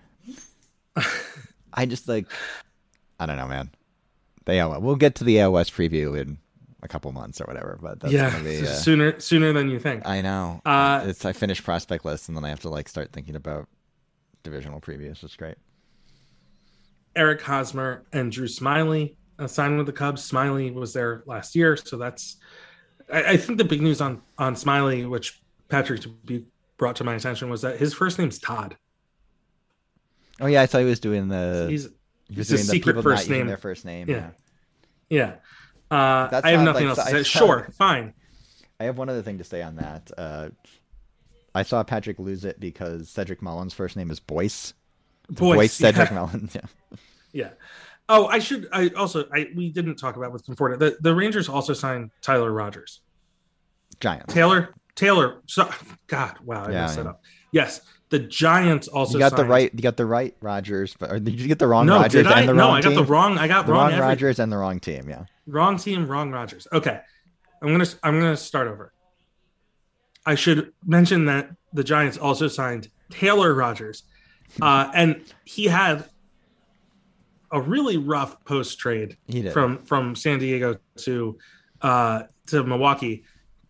I just I don't know, man. We'll get to the AL West preview in a couple months or whatever, but that's gonna be sooner than you think. I know. I finished prospect list, and then I have to start thinking about divisional previews. It's great. Eric Hosmer and Drew Smiley signed with the Cubs. Smiley was there last year, so that's. I think the big news on Smiley, which Patrick brought to my attention, was that his first name's Todd. Oh yeah, I thought he was doing He's a secret first name. Their first name. Yeah. I have nothing else to say. Sure, fine. I have one other thing to say on that. I saw Patrick lose it because Cedric Mullins' first name is Boyce. Boyce Cedric Mullins. Yeah. Oh, we didn't talk about with Conforto. The Rangers also signed Tyler Rogers. Giants. Taylor. God, wow, I messed that up. Yes, the Giants also. You got the right Rogers, but did you get the wrong Rogers and the wrong team? I got the wrong Rogers and the wrong team. Yeah. Wrong team, wrong Rogers. Okay, I'm gonna start over. I should mention that the Giants also signed Taylor Rogers, and he had a really rough post trade from San Diego to Milwaukee.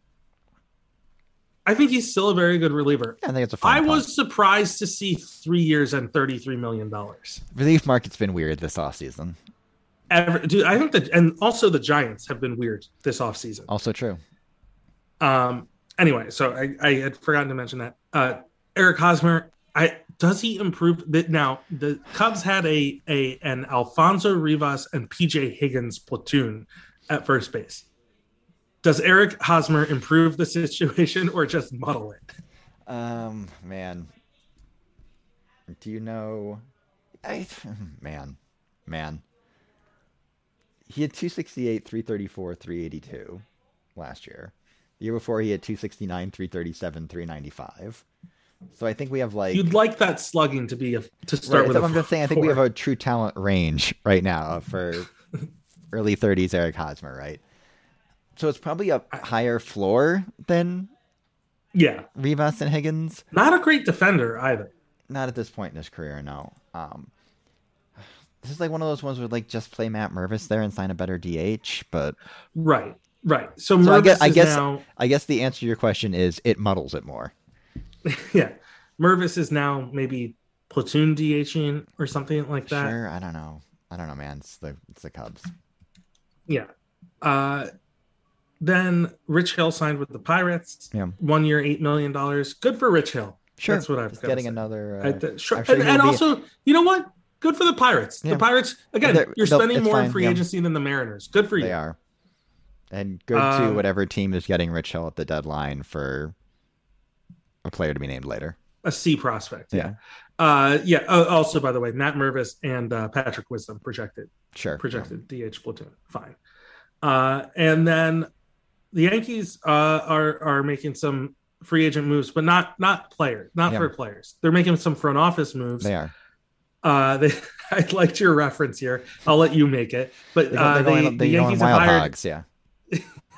I think he's still a very good reliever. Yeah, I think it's a fun I was surprised to see 3 years and $33 million. Relief market's been weird this offseason. Dude, I think and also the Giants have been weird this offseason. Also true. Anyway, so I had forgotten to mention that. Eric Hosmer, does he improve? Now, the Cubs had an Alfonso Rivas and PJ Higgins platoon at first base. Does Eric Hosmer improve the situation or just muddle it? Man. Do you know? Man. He had 268, 334, 382 last year. The year before, he had 269, 337, 395. So I think we have you'd like that slugging to start with. I'm just saying, I think we have a true talent range right now for early 30s Eric Hosmer, right? So it's probably a higher floor than Rivas and Higgins. Not a great defender either. Not at this point in his career, no. This is one of those ones where just play Matt Mervis there and sign a better DH, but right. So Mervis I guess the answer to your question is it muddles it more. Yeah, Mervis is now maybe platoon DHing or something like that. Sure, I don't know, man. It's the Cubs. Yeah. Then Rich Hill signed with the Pirates. Yeah. 1 year, $8 million. Good for Rich Hill. Sure. That's what I've got. Getting another. Sure. And also, you know what? Good for the Pirates. Yeah. The Pirates, again, you're spending more in free agency than the Mariners. Good for you. They are. And good to whatever team is getting Rich Hill at the deadline for a player to be named later. A C prospect. Yeah. Also, by the way, Matt Mervis and Patrick Wisdom projected. Sure. Projected DH platoon. Fine. And then the Yankees are making some free agent moves, but not players, for players. They're making some front office moves. They are. I liked your reference here. I'll let you make it. But the Yankees have hired. Hogs, yeah.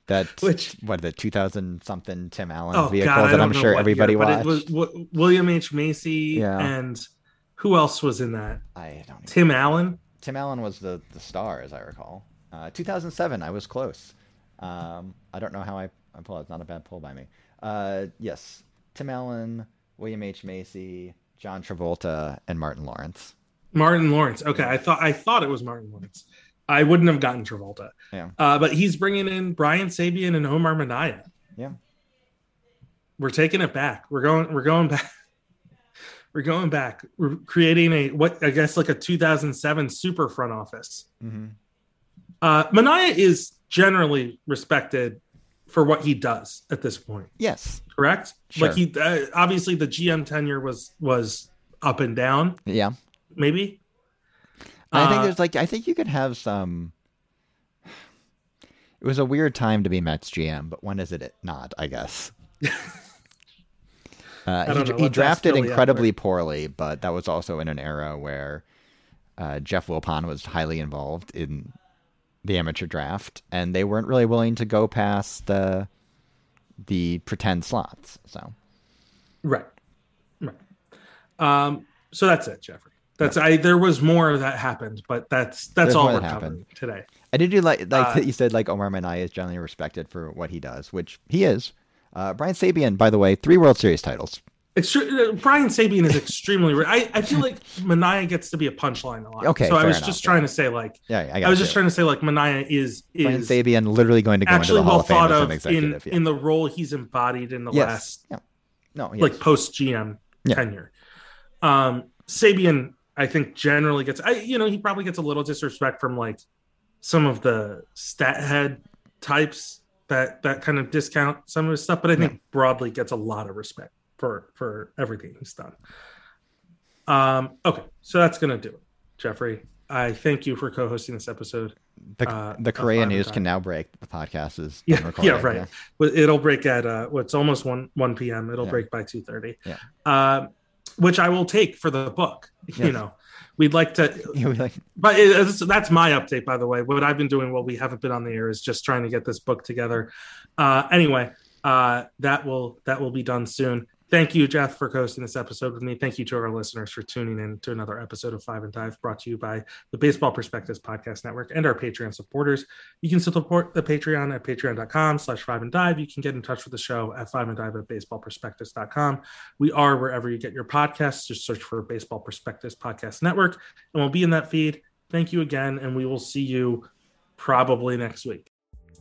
That's Which, the 2000 something Tim Allen oh vehicle God, that I'm sure everybody watched. It was William H. Macy and who else was in that? I don't know. Tim Allen? Tim Allen was the star, as I recall. 2007, I was close. I don't know how I pulled. It's not a bad pull by me. Yes, Tim Allen, William H. Macy, John Travolta, and Martin Lawrence. Martin Lawrence. Okay, I thought it was Martin Lawrence. I wouldn't have gotten Travolta. Yeah. But he's bringing in Brian Sabian and Omar Minaya. Yeah. We're taking it back. We're going back. We're going back. We're creating like a 2007 super front office. Mm-hmm. Minaya is generally respected for what he does at this point. Yes. Correct? Sure. Like he obviously the GM tenure was up and down. Yeah. Maybe. I think you could have some. It was a weird time to be Mets GM, but when is it not? I guess. He drafted incredibly poorly, but that was also in an era where Jeff Wilpon was highly involved in the amateur draft, and they weren't really willing to go past the pretend slots. So, right. So that's it, Jeffrey. There was more that happened, but that's all we're covering today. I did do like you said, like Omar Minaya is generally respected for what he does, which he is. Brian Sabian, by the way, 3 World Series titles. It's true. Brian Sabian is extremely. I feel like Minaya gets to be a punchline a lot. Okay, so I was just trying to say like. I was just trying to say like Minaya is Brian Sabian literally going to go into the Hall of Fame as an executive in the role he's embodied in the last like post GM tenure. Sabian, I think, generally gets. He probably gets a little disrespect from like some of the stat head types that kind of discount some of his stuff, but I think broadly gets a lot of respect for everything he's done. Okay, so that's gonna do it, Jeffrey. I thank you for co-hosting this episode. The Korea news can now break. The podcast is right. Yeah. It'll break at it's almost 1 p.m. It'll break by 2:30. Yeah. Which I will take for the book. Yes. We'd like to, but that's my update, by the way. What I've been doing while we haven't been on the air is just trying to get this book together. Anyway, that will be done soon. Thank you, Jeff, for hosting this episode with me. Thank you to our listeners for tuning in to another episode of 5 and Dive, brought to you by the Baseball Prospectus Podcast Network and our Patreon supporters. You can support the Patreon at patreon.com/5 and Dive. You can get in touch with the show at 5 and Dive at baseballprospectus.com. We are wherever you get your podcasts. Just search for Baseball Prospectus Podcast Network, and we'll be in that feed. Thank you again, and we will see you probably next week.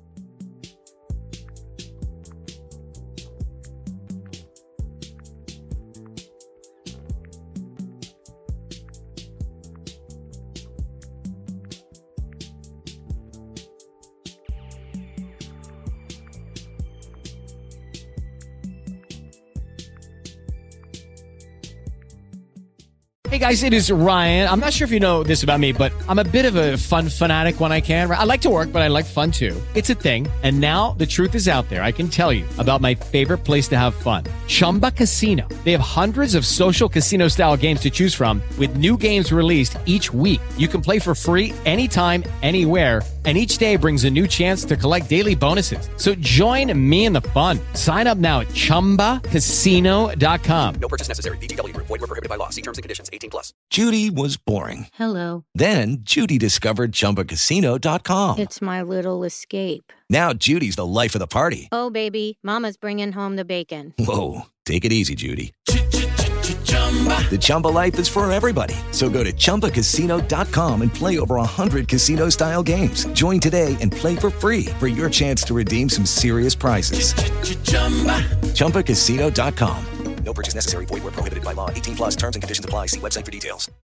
Hey guys, it is Ryan. I'm not sure if you know this about me, but I'm a bit of a fun fanatic when I can. I like to work, but I like fun too. It's a thing. And now the truth is out there. I can tell you about my favorite place to have fun. Chumba Casino. They have hundreds of social casino style games to choose from with new games released each week. You can play for free anytime, anywhere. And each day brings a new chance to collect daily bonuses. So join me in the fun. Sign up now at ChumbaCasino.com. No purchase necessary. VGW Group. Void where prohibited by law. See terms and conditions. 18+. Judy was boring. Hello. Then Judy discovered ChumbaCasino.com. It's my little escape. Now Judy's the life of the party. Oh, baby, mama's bringing home the bacon. Whoa, take it easy, Judy. The Chumba life is for everybody. So go to ChumbaCasino.com and play over 100 casino-style games. Join today and play for free for your chance to redeem some serious prizes. ChumbaCasino.com. No purchase necessary. Void where prohibited by law. 18+. Terms and conditions apply. See website for details.